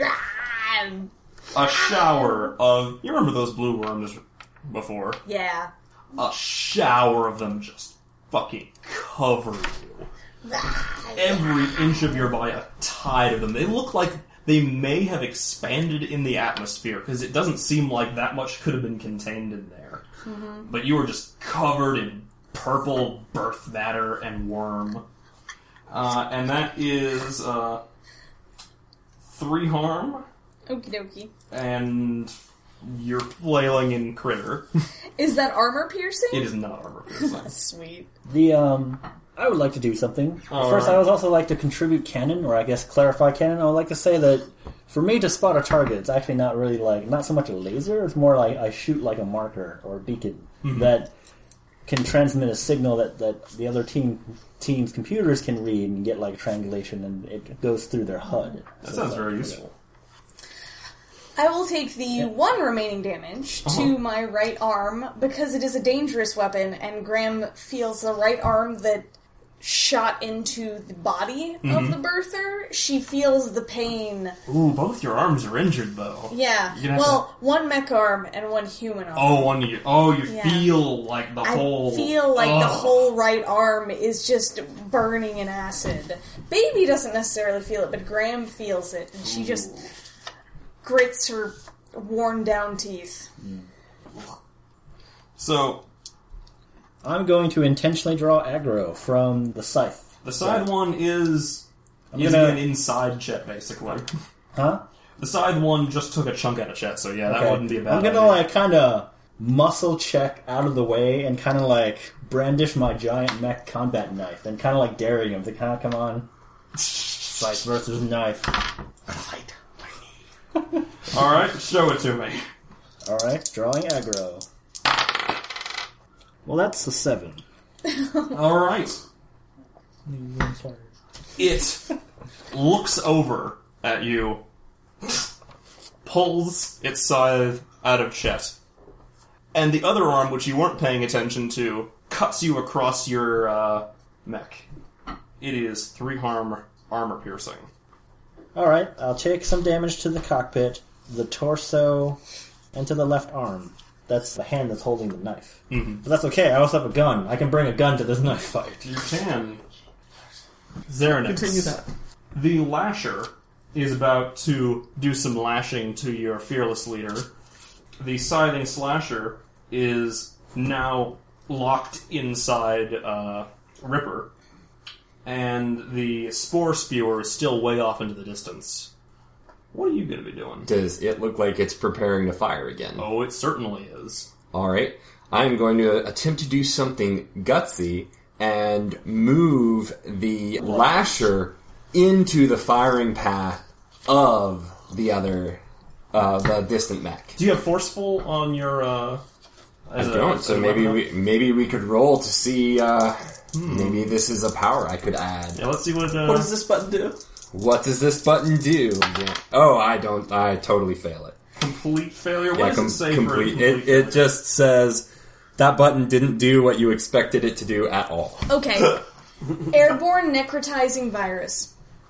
A shower of... You remember those blue worms before? Yeah. A shower of them just fucking cover you. Every inch of your body, a tide of them. They look like they may have expanded in the atmosphere, because it doesn't seem like that much could have been contained in there. Mm-hmm. But you were just covered in purple birth matter and worm. Uh, and that is uh, three harm. Okie dokie. And you're flailing in critter. Is that armor piercing? It is not armor piercing. Sweet. The, um, I would like to do something. All First, right. I would also like to contribute canon, or I guess clarify canon. I would like to say that for me to spot a target, it's actually not really like, not so much a laser, it's more like I shoot like a marker or a beacon Mm-hmm. that can transmit a signal that, that the other team team's computers can read and get like triangulation, and it goes through their H U D. That So, sounds like, very yeah. useful. I will take the one remaining damage Uh-huh. to my right arm because it is a dangerous weapon, and Graham feels the right arm that shot into the body Mm-hmm. of the birther. She feels the pain. Ooh, both your arms are injured, though. Yeah. You're gonna have Well, one mech arm and one human arm. Oh, one you. Oh, you Yeah. feel like the I whole. feel like the Ugh. whole right arm is just burning in acid. Baby doesn't necessarily feel it, but Graham feels it, and she just grits her worn down teeth. So I'm going to intentionally draw aggro from the scythe. the side one is I'm is gonna- an inside Chet, basically. Huh? The side one just took a chunk out of Chet, so yeah, that Okay. wouldn't be a bad I'm gonna idea. like kind of muscle check out of the way and kind of like brandish my giant mech combat knife and kind of like daring him to kind of come on. Scythe versus knife. Alright, show it to me. All right, drawing aggro. Well, that's a seven. Alright. It looks over at you, pulls its scythe out of Chet, and the other arm, which you weren't paying attention to, cuts you across your uh, mech. It is three harm armor piercing. All right, I'll take some damage to the cockpit, the torso, and to the left arm. That's the hand that's holding the knife. Mhm. But that's okay. I also have a gun. I can bring a gun to this knife fight. You can. Xeronix. Continue that. The lasher is about to do some lashing to your fearless leader. The scything slasher is now locked inside uh, Ripper, and the spore spewer is still way off into the distance. What are you going to be doing? Does it look like it's preparing to fire again? Oh, it certainly is. Alright. I'm going to attempt to do something gutsy and move the lasher into the firing path of the other, uh, the distant mech. Do you have forceful on your? Uh, I as a- don't, as so a maybe weapon? we maybe we could roll to see, uh, maybe this is a power I could add. Yeah, let's see what. Uh, What does this button do? What does this button do? Yeah. Oh, I don't, I totally fail it. complete failure. What Yeah, does com- it say complete. for a complete It, failure? it just says that button didn't do what you expected it to do at all. Okay. Airborne necrotizing virus.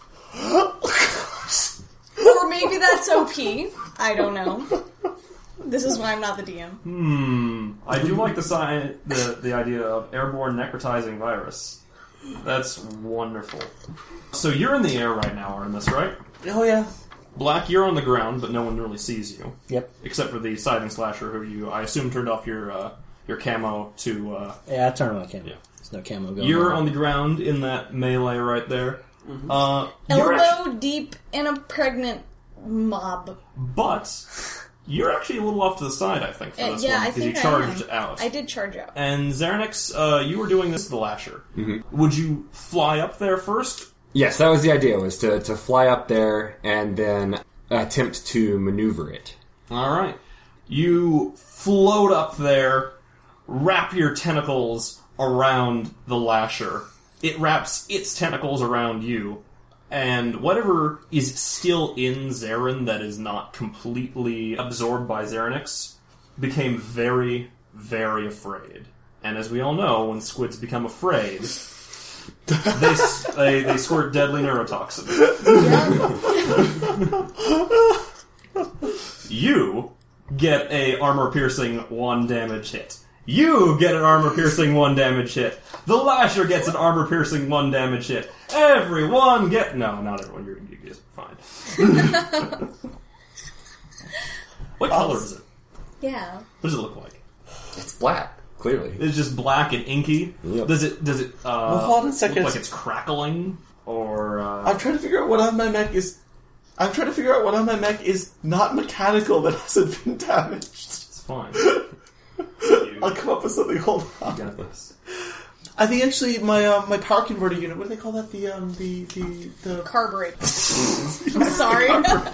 Or maybe that's O P. I don't know. This is why I'm not the D M. Hmm. I do like the sign, the the idea of airborne necrotizing virus. That's wonderful. So you're in the air right now, Artemis, right? Oh yeah. Black, you're on the ground, but no one really sees you, Yep. except for the scything slasher, who you, I assume, turned off your uh, your camo to. Uh, Yeah, I turn on my camo. Yeah. There's no camo going you're on. on the ground in that melee right there. Uh, you're Elbow actu- deep in a pregnant mob. but you're actually a little off to the side, I think, for Uh, this yeah, one I because think you I charged am. out. I did charge out. And Xeronix, uh, you were doing this to the lasher. Would you fly up there first? Yes, that was the idea, was to, to fly up there and then attempt to maneuver it. Alright. You float up there, wrap your tentacles around the lasher. It wraps its tentacles around you, and whatever is still in Zarin that is not completely absorbed by Xeronix became very, very afraid. And as we all know, when squids become afraid, they, s- they, they squirt deadly neurotoxin. You get a armor-piercing one damage hit. You get an armor-piercing one damage hit. The Lasher gets an armor-piercing one damage hit. Everyone get... No, not everyone. You're, you're just fine. What color is it? Yeah. What does it look like? It's black, clearly. It's just black and inky? Yep. Does it, does it, uh... Well, hold on a second. look like it's crackling? Or, uh... I'm trying to figure out what on my mech is. I'm trying to figure out what on my mech is not mechanical that hasn't been damaged. It's fine. I'll come up with something. Hold You on. got this. I think actually my uh, my power converter unit. What do they call that? The um the the the Carburetor. I'm sorry.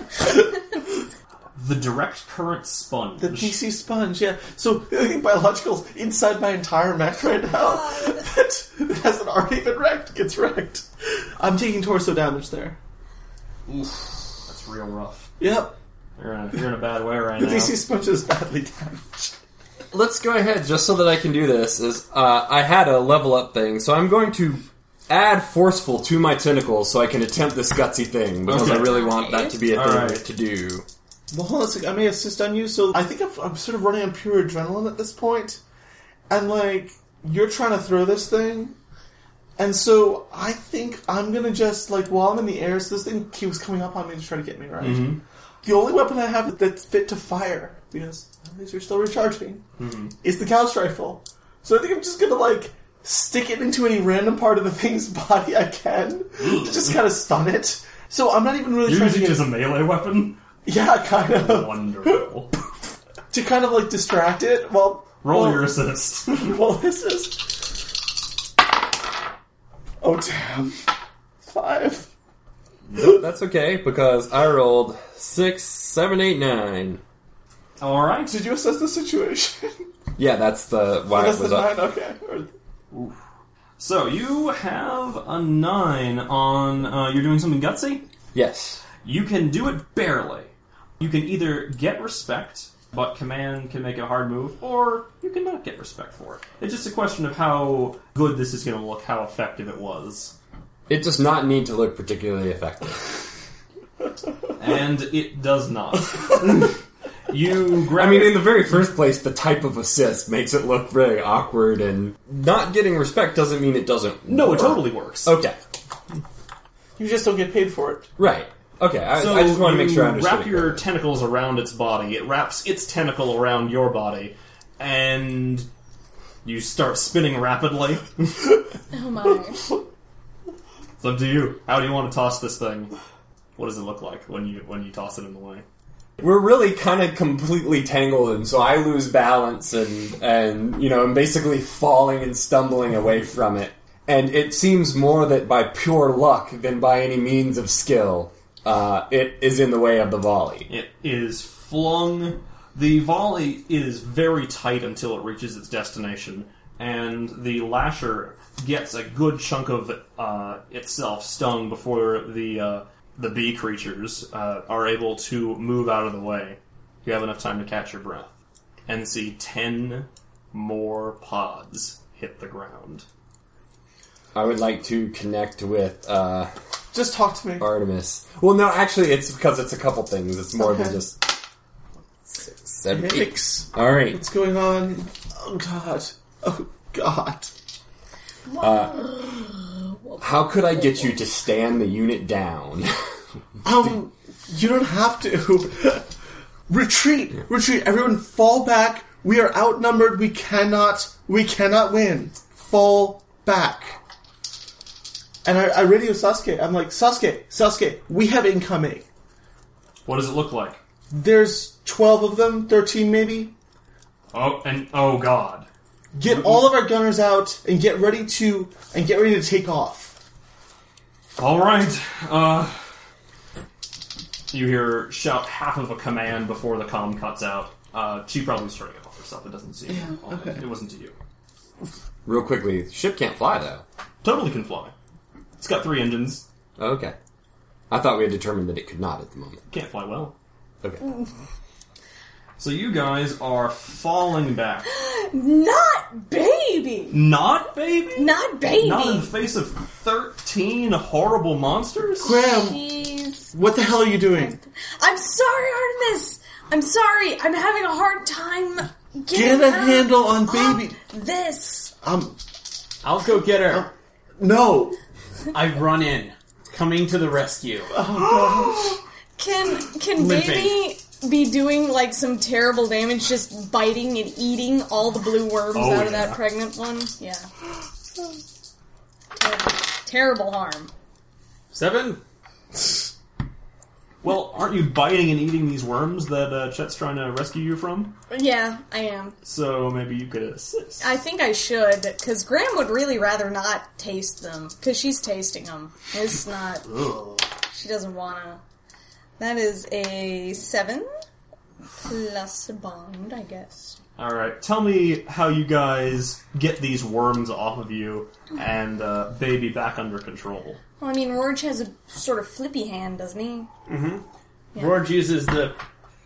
The direct current sponge. the D C sponge. Yeah. So I think biological's inside my entire mech right now. that, that hasn't already been wrecked. Gets wrecked. I'm taking torso damage there. Oof. That's real rough. Yep. You're in a, you're in a bad way right The now. D C sponge is badly damaged. Let's go ahead, just so that I can do this, is uh, I had a level up thing, so I'm going to add Forceful to my tentacles so I can attempt this gutsy thing, because Okay. I really want that to be a thing Alright. to do. Well, hold on a second. I may assist on you, so I think I'm, I'm sort of running on pure adrenaline at this point. And, like, you're trying to throw this thing. And so I think I'm going to just, like, while I'm in the air, so this thing keeps coming up on me to try to get me, right? Mm-hmm. The only weapon I have that's fit to fire, because these are still recharging, Mm-hmm. is the Gauss rifle. So I think I'm just going to, like, stick it into any random part of the thing's body I can to just kind of stun it. So I'm not even really You're trying to using it get... as a melee weapon? Yeah, kind of. Wonderful. To kind of, like, distract it. Well, Roll well, your assist. Well, this is... Oh, damn. Five. Nope, that's okay, because I rolled six, seven, eight, nine. Alright. Did you assess the situation? Yeah, that's the why That's it was the up. nine, okay. Or- So, you have a nine on... Uh, you're doing something gutsy? Yes. You can do it barely. You can either get respect, but command can make a hard move, or you can not get respect for it. It's just a question of how good this is going to look, how effective it was. It does not need to look particularly effective. And it does not. You grab I mean, it- in the very first place, the type of assist makes it look very awkward, and not getting respect doesn't mean it doesn't No, work. it totally works. Okay. You just don't get paid for it. Right. Okay, I, So I just want to make sure I you understood wrap it your correctly. tentacles around its body. It wraps its tentacle around your body, and you start spinning rapidly. Oh my. It's up to you. How do you want to toss this thing? What does it look like when you when you toss it in the way? We're really kind of completely tangled, and so I lose balance, and, and you know, I'm basically falling and stumbling away from it. And it seems more that by pure luck than by any means of skill, uh, it is in the way of the volley. It is flung. The volley is very tight until it reaches its destination, and the lasher gets a good chunk of uh, itself stung before the uh, the bee creatures uh, are able to move out of the way. You have enough time to catch your breath and see ten more pods hit the ground. I would like to connect with uh, Just talk to me. Artemis. Well, no, actually, it's because it's a couple things. It's more Okay. than just six, seven, eight. Mix. All right. What's going on? Oh, God. Oh, God. How could I get you to stand the unit down? Um, you don't have to. Retreat! Retreat! Everyone fall back. We are outnumbered. We cannot, we cannot win. Fall back. And I, I radio Sasuke. I'm like, Sasuke, Sasuke, we have incoming. What does it look like? There's twelve of them, thirteen maybe. Oh, and oh god. Get all of our gunners out and get ready to, and get ready to take off. Alright, uh... You hear shout half of a command before the comm cuts out. Uh, she probably was turning it off herself. It doesn't seem. Yeah, okay. It wasn't to you. Real quickly, the ship can't fly, though. Totally can fly. It's got three engines. Okay. I thought we had determined that it could not at the moment. Can't fly well. Okay. So you guys are falling back. Not baby! Not baby? Not baby! Not in the face of thirteen horrible monsters? Graham, Jeez. what the hell are you doing? I'm sorry, Artemis! I'm sorry, I'm having a hard time getting Get a her handle on off baby. this. Um, I'll go get her. no. I run in, coming to the rescue. Can can Limping. baby be doing like some terrible damage, just biting and eating all the blue worms Oh, out of yeah. that pregnant one? Yeah. Terrible, terrible harm. Seven? Well, aren't you biting and eating these worms that uh, Chet's trying to rescue you from? Yeah, I am. So maybe you could assist. I think I should, because Graham would really rather not taste them, because she's tasting them. It's not. Ugh. She doesn't wanna. That is a seven plus a bond, I guess. Alright, tell me how you guys get these worms off of you and uh, baby back under control. Well, I mean, Rorge has a sort of flippy hand, doesn't he? George uses the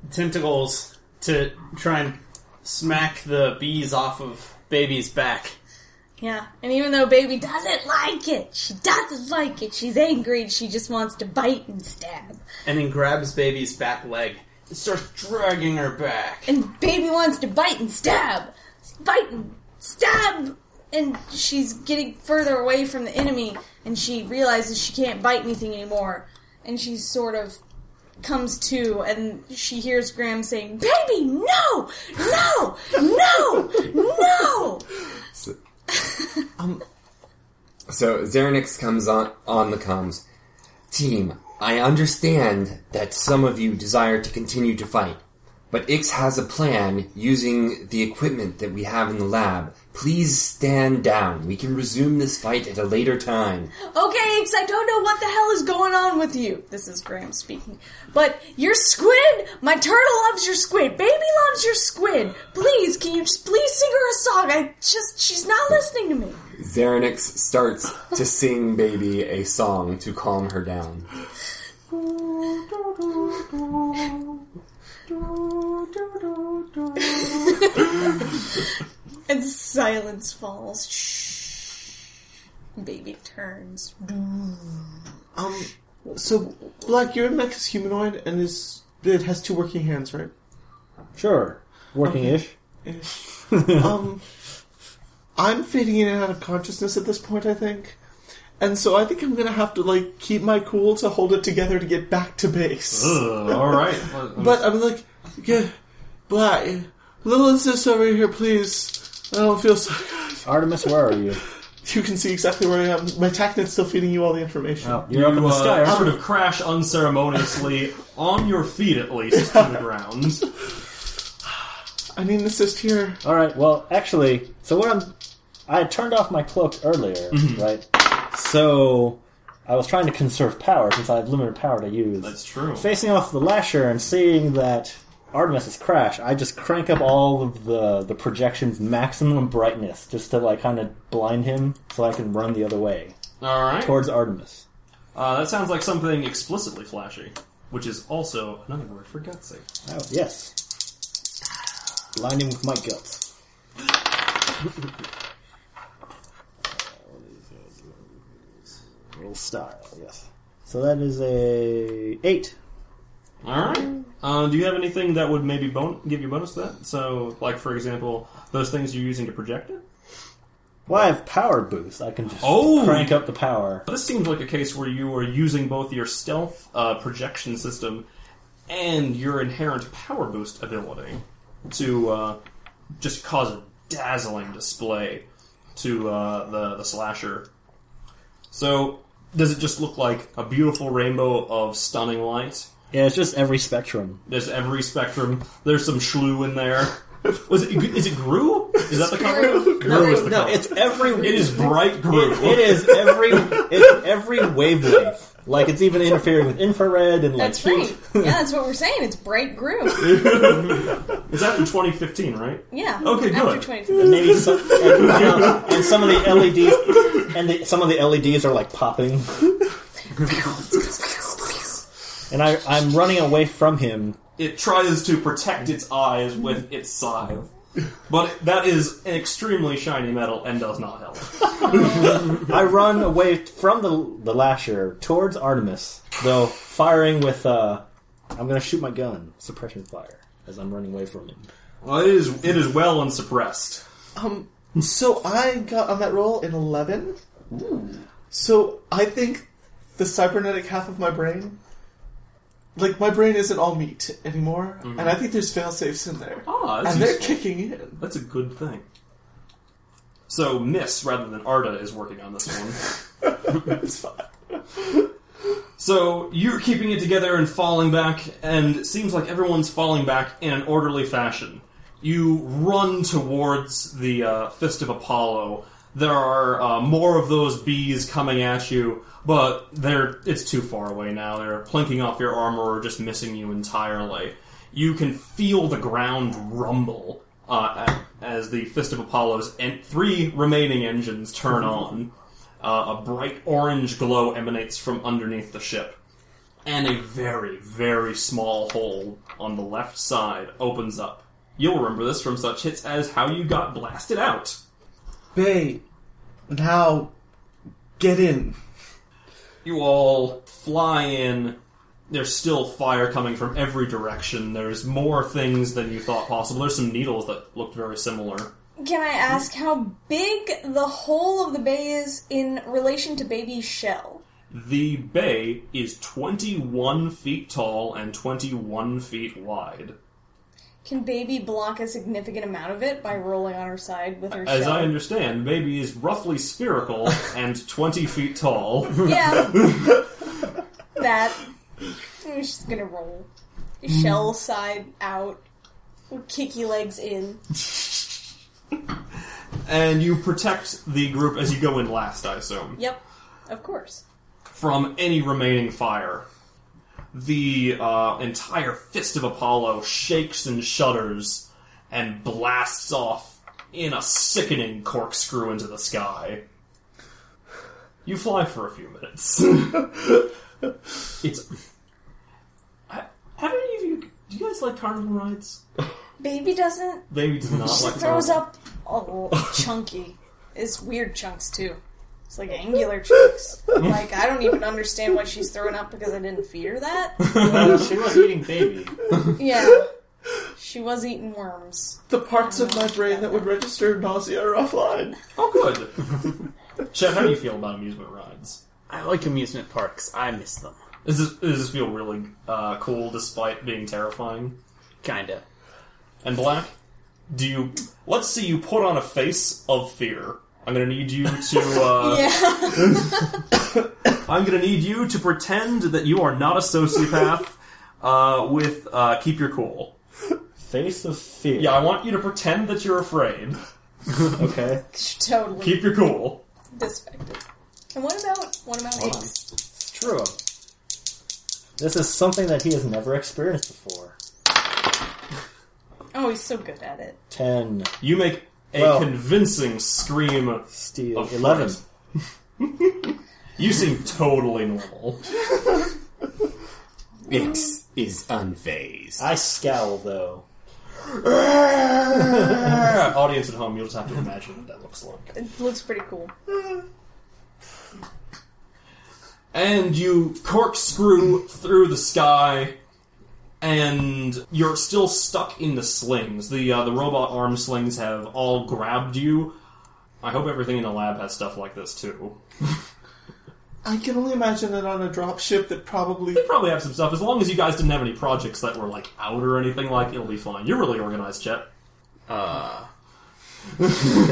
tentacles to try and smack the bees off of Baby's back. Yeah, and even though Baby doesn't like it, she doesn't like it, she's angry, and she just wants to bite and stab. And then grabs Baby's back leg and starts dragging her back. And Baby wants to bite and stab. Bite and stab! And she's getting further away from the enemy, and she realizes she can't bite anything anymore. And she sort of comes to, and she hears Graham saying, Baby, no! No! No! No! So, um, so Xeronix comes on, on the comms. Team, I understand that some of you desire to continue to fight, but Ix has a plan using the equipment that we have in the lab. Please stand down. We can resume this fight at a later time. Okay, Ix, I don't know what the hell is going on with you. This is Graham speaking. But your squid, my turtle loves your squid. Baby loves your squid. Please, can you just please sing her a song? I just, she's not listening to me. Xeronix starts to sing Baby a song to calm her down. And silence falls. Shh. Baby turns. Um, so, Black, your mech is humanoid and is it has two working hands, right? Sure. Working-ish. um, I'm fading in and out of consciousness at this point, I think. And so I think I'm gonna have to, like, keep my cool to hold it together to get back to base. Ugh, alright. But I'm like, yeah, Black, little assist over here, please. I don't feel so good. Artemis, where are you? You can see exactly where I am. My TACNet's still feeding you all the information. Oh, you're up in the You, sky, uh, aren't sort you? of crash unceremoniously, on your feet at least, to the ground. I need an assist here. Alright, well, actually, so what I'm... I had turned off my cloak earlier, right? So, I was trying to conserve power, since I have limited power to use. That's true. Facing off the Lasher and seeing that Artemis has crashed, I just crank up all of the, the projection's maximum brightness, just to, like, kind of blind him, so I can run the other way. Alright. Towards Artemis. Uh, that sounds like something explicitly flashy, which is also another word for gutsy. Oh, yes. Blind him with my guts. Roll style, yes. So that is a eight. Alright. Uh, do you have anything that would maybe bon- give you bonus to that? So, like, for example, those things you're using to project it? Well, I have power boost. I can just Oh! crank up the power. This seems like a case where you are using both your stealth uh, projection system and your inherent power boost ability to uh, just cause a dazzling display to uh, the, the slasher. So, does it just look like a beautiful rainbow of stunning light? Yeah, it's just every spectrum. There's every spectrum. There's some Schloo in there. Was it? Is it Gru? Is that the color? Gru is the No, color. it's every... It is bright Gru. It, it is every... It's every wavelength. Like, it's even interfering with infrared and, like, That's heat. right. Yeah, that's what we're saying. It's bright groove. It's after twenty fifteen, right? Yeah. Okay, good. After And twenty fifteen. maybe some, and, you know, and some of the L E Ds, and the, some of the L E Ds are like popping. And I, I'm running away from him. It tries to protect its eyes with its scythe. But that is an extremely shiny metal and does not help. I run away from the the Lasher towards Artemis, though firing with. Uh, I'm going to shoot my gun, suppression fire, as I'm running away from him. Well, it is it is well unsuppressed. Um, so I got on that roll in eleven. So I think the cybernetic half of my brain, like my brain isn't all meat anymore, Mm-hmm. and I think there's fail-safes in there. Ah, that's and they're useful. kicking in. That's a good thing. So Miss, rather than Arda, is working on this one. It's fine. So you're keeping it together and falling back, and it seems like everyone's falling back in an orderly fashion. You run towards the uh, Fist of Apollo. There are uh, more of those bees coming at you, but they're it's too far away now. They're plinking off your armor or just missing you entirely. You can feel the ground rumble uh, as the Fist of Apollo's en- three remaining engines turn on. Uh, a bright orange glow emanates from underneath the ship. and a very, very small hole on the left side opens up. You'll remember this from such hits as How You Got Blasted Out. Bay, now get in. You all fly in. There's still fire coming from every direction. There's more things than you thought possible. There's some needles that looked very similar. Can I ask how big the whole of the bay is in relation to Baby's shell? The bay is twenty-one feet tall and twenty-one feet wide. Can Baby block a significant amount of it by rolling on her side with her As shell? I understand, Baby is roughly spherical and twenty feet tall. Yeah. That. I'm just gonna roll. Shell side out. Kicky legs in. And you protect the group as you go in last, I assume. Yep. Of course. From any remaining fire. The uh, entire Fist of Apollo shakes and shudders and blasts off in a sickening corkscrew into the sky. You fly for a few minutes. It's... Have any of you... Do you guys like carnival rides? Baby doesn't. Baby does not She like throws carnival. up oh, chunky. It's weird chunks, too. It's like angular chunks. Like, I don't even understand why she's throwing up because I didn't feed her that. Uh, she was eating baby. Yeah. She was eating worms. The parts of my brain that would register nausea are offline. Oh, good. Chet, how do you feel about amusement rides? I like amusement parks. I miss them. Does this, does this feel really uh, cool despite being terrifying? Kinda. And Black, do you... Let's see you put on a face of fear. I'm gonna need you to, uh... Yeah. I'm gonna need you to pretend that you are not a sociopath, uh, with, uh, Keep Your Cool. Face of fear. Yeah, I want you to pretend that you're afraid. Okay. Totally Keep your cool. disaffected. And what about, what about Hold on. Ace? It's true. This is something that he has never experienced before. Oh, he's so good at it. Ten. You make a Well- convincing scream Steel. of Eleven. fright. You seem totally normal. X is unfazed. I scowl, though. Audience at home, you'll just have to imagine what that looks like. It looks pretty cool. And you corkscrew through the sky, and you're still stuck in the slings. The uh, the robot arm slings have all grabbed you. I hope everything in the lab has stuff like this too. I can only imagine that on a dropship that probably... They probably have some stuff. As long as you guys didn't have any projects that were like out or anything like, it'll be fine. You're really organized, Chet. Uh... my,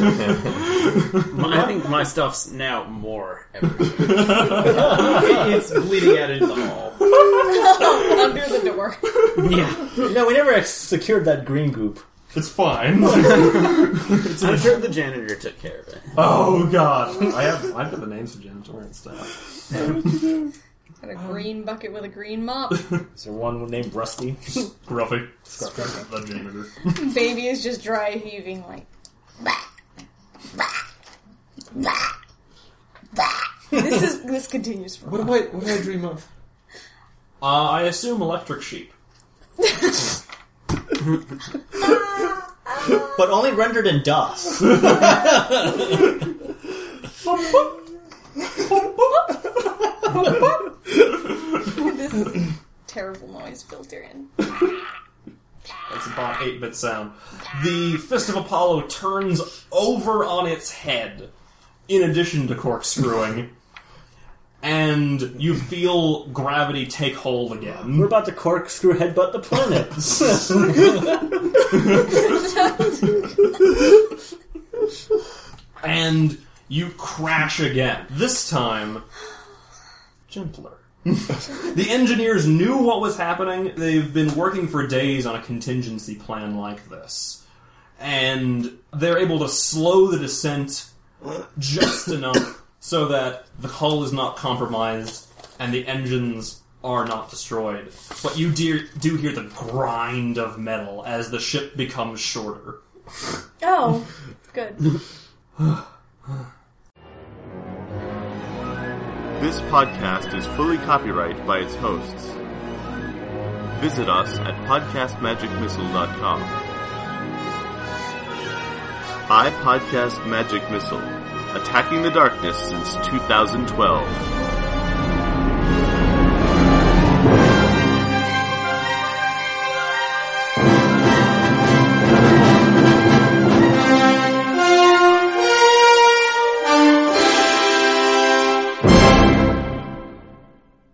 I think my stuff's now more everywhere. It- it's bleeding out into the hall. Under the door. Yeah. No, we never ex- secured that green goop. It's fine. I'm sure the janitor took care of it. Oh god, I have I've got the names for janitorial stuff. Got a green bucket with a green mop. Is there one named Rusty? Gruffy, the janitor. Baby is just dry heaving like. This is this continues for a What while. do I, what do I dream of? Uh, I assume electric sheep. But only rendered in dust. This terrible noise filter in. It's about eight-bit sound. The Fist of Apollo turns over on its head, in addition to corkscrewing, and you feel gravity take hold again. We're about to corkscrew headbutt the planet. And you crash again. This time, gentler. The engineers knew what was happening. They've been working for days on a contingency plan like this. And they're able to slow the descent just enough so that the hull is not compromised and the engines are not destroyed. But you do, do hear the grind of metal as the ship becomes shorter. Oh, good. This podcast is fully copyrighted by its hosts. Visit us at podcast magic missile dot com. I Podcast Magic Missile, attacking the darkness since two thousand twelve.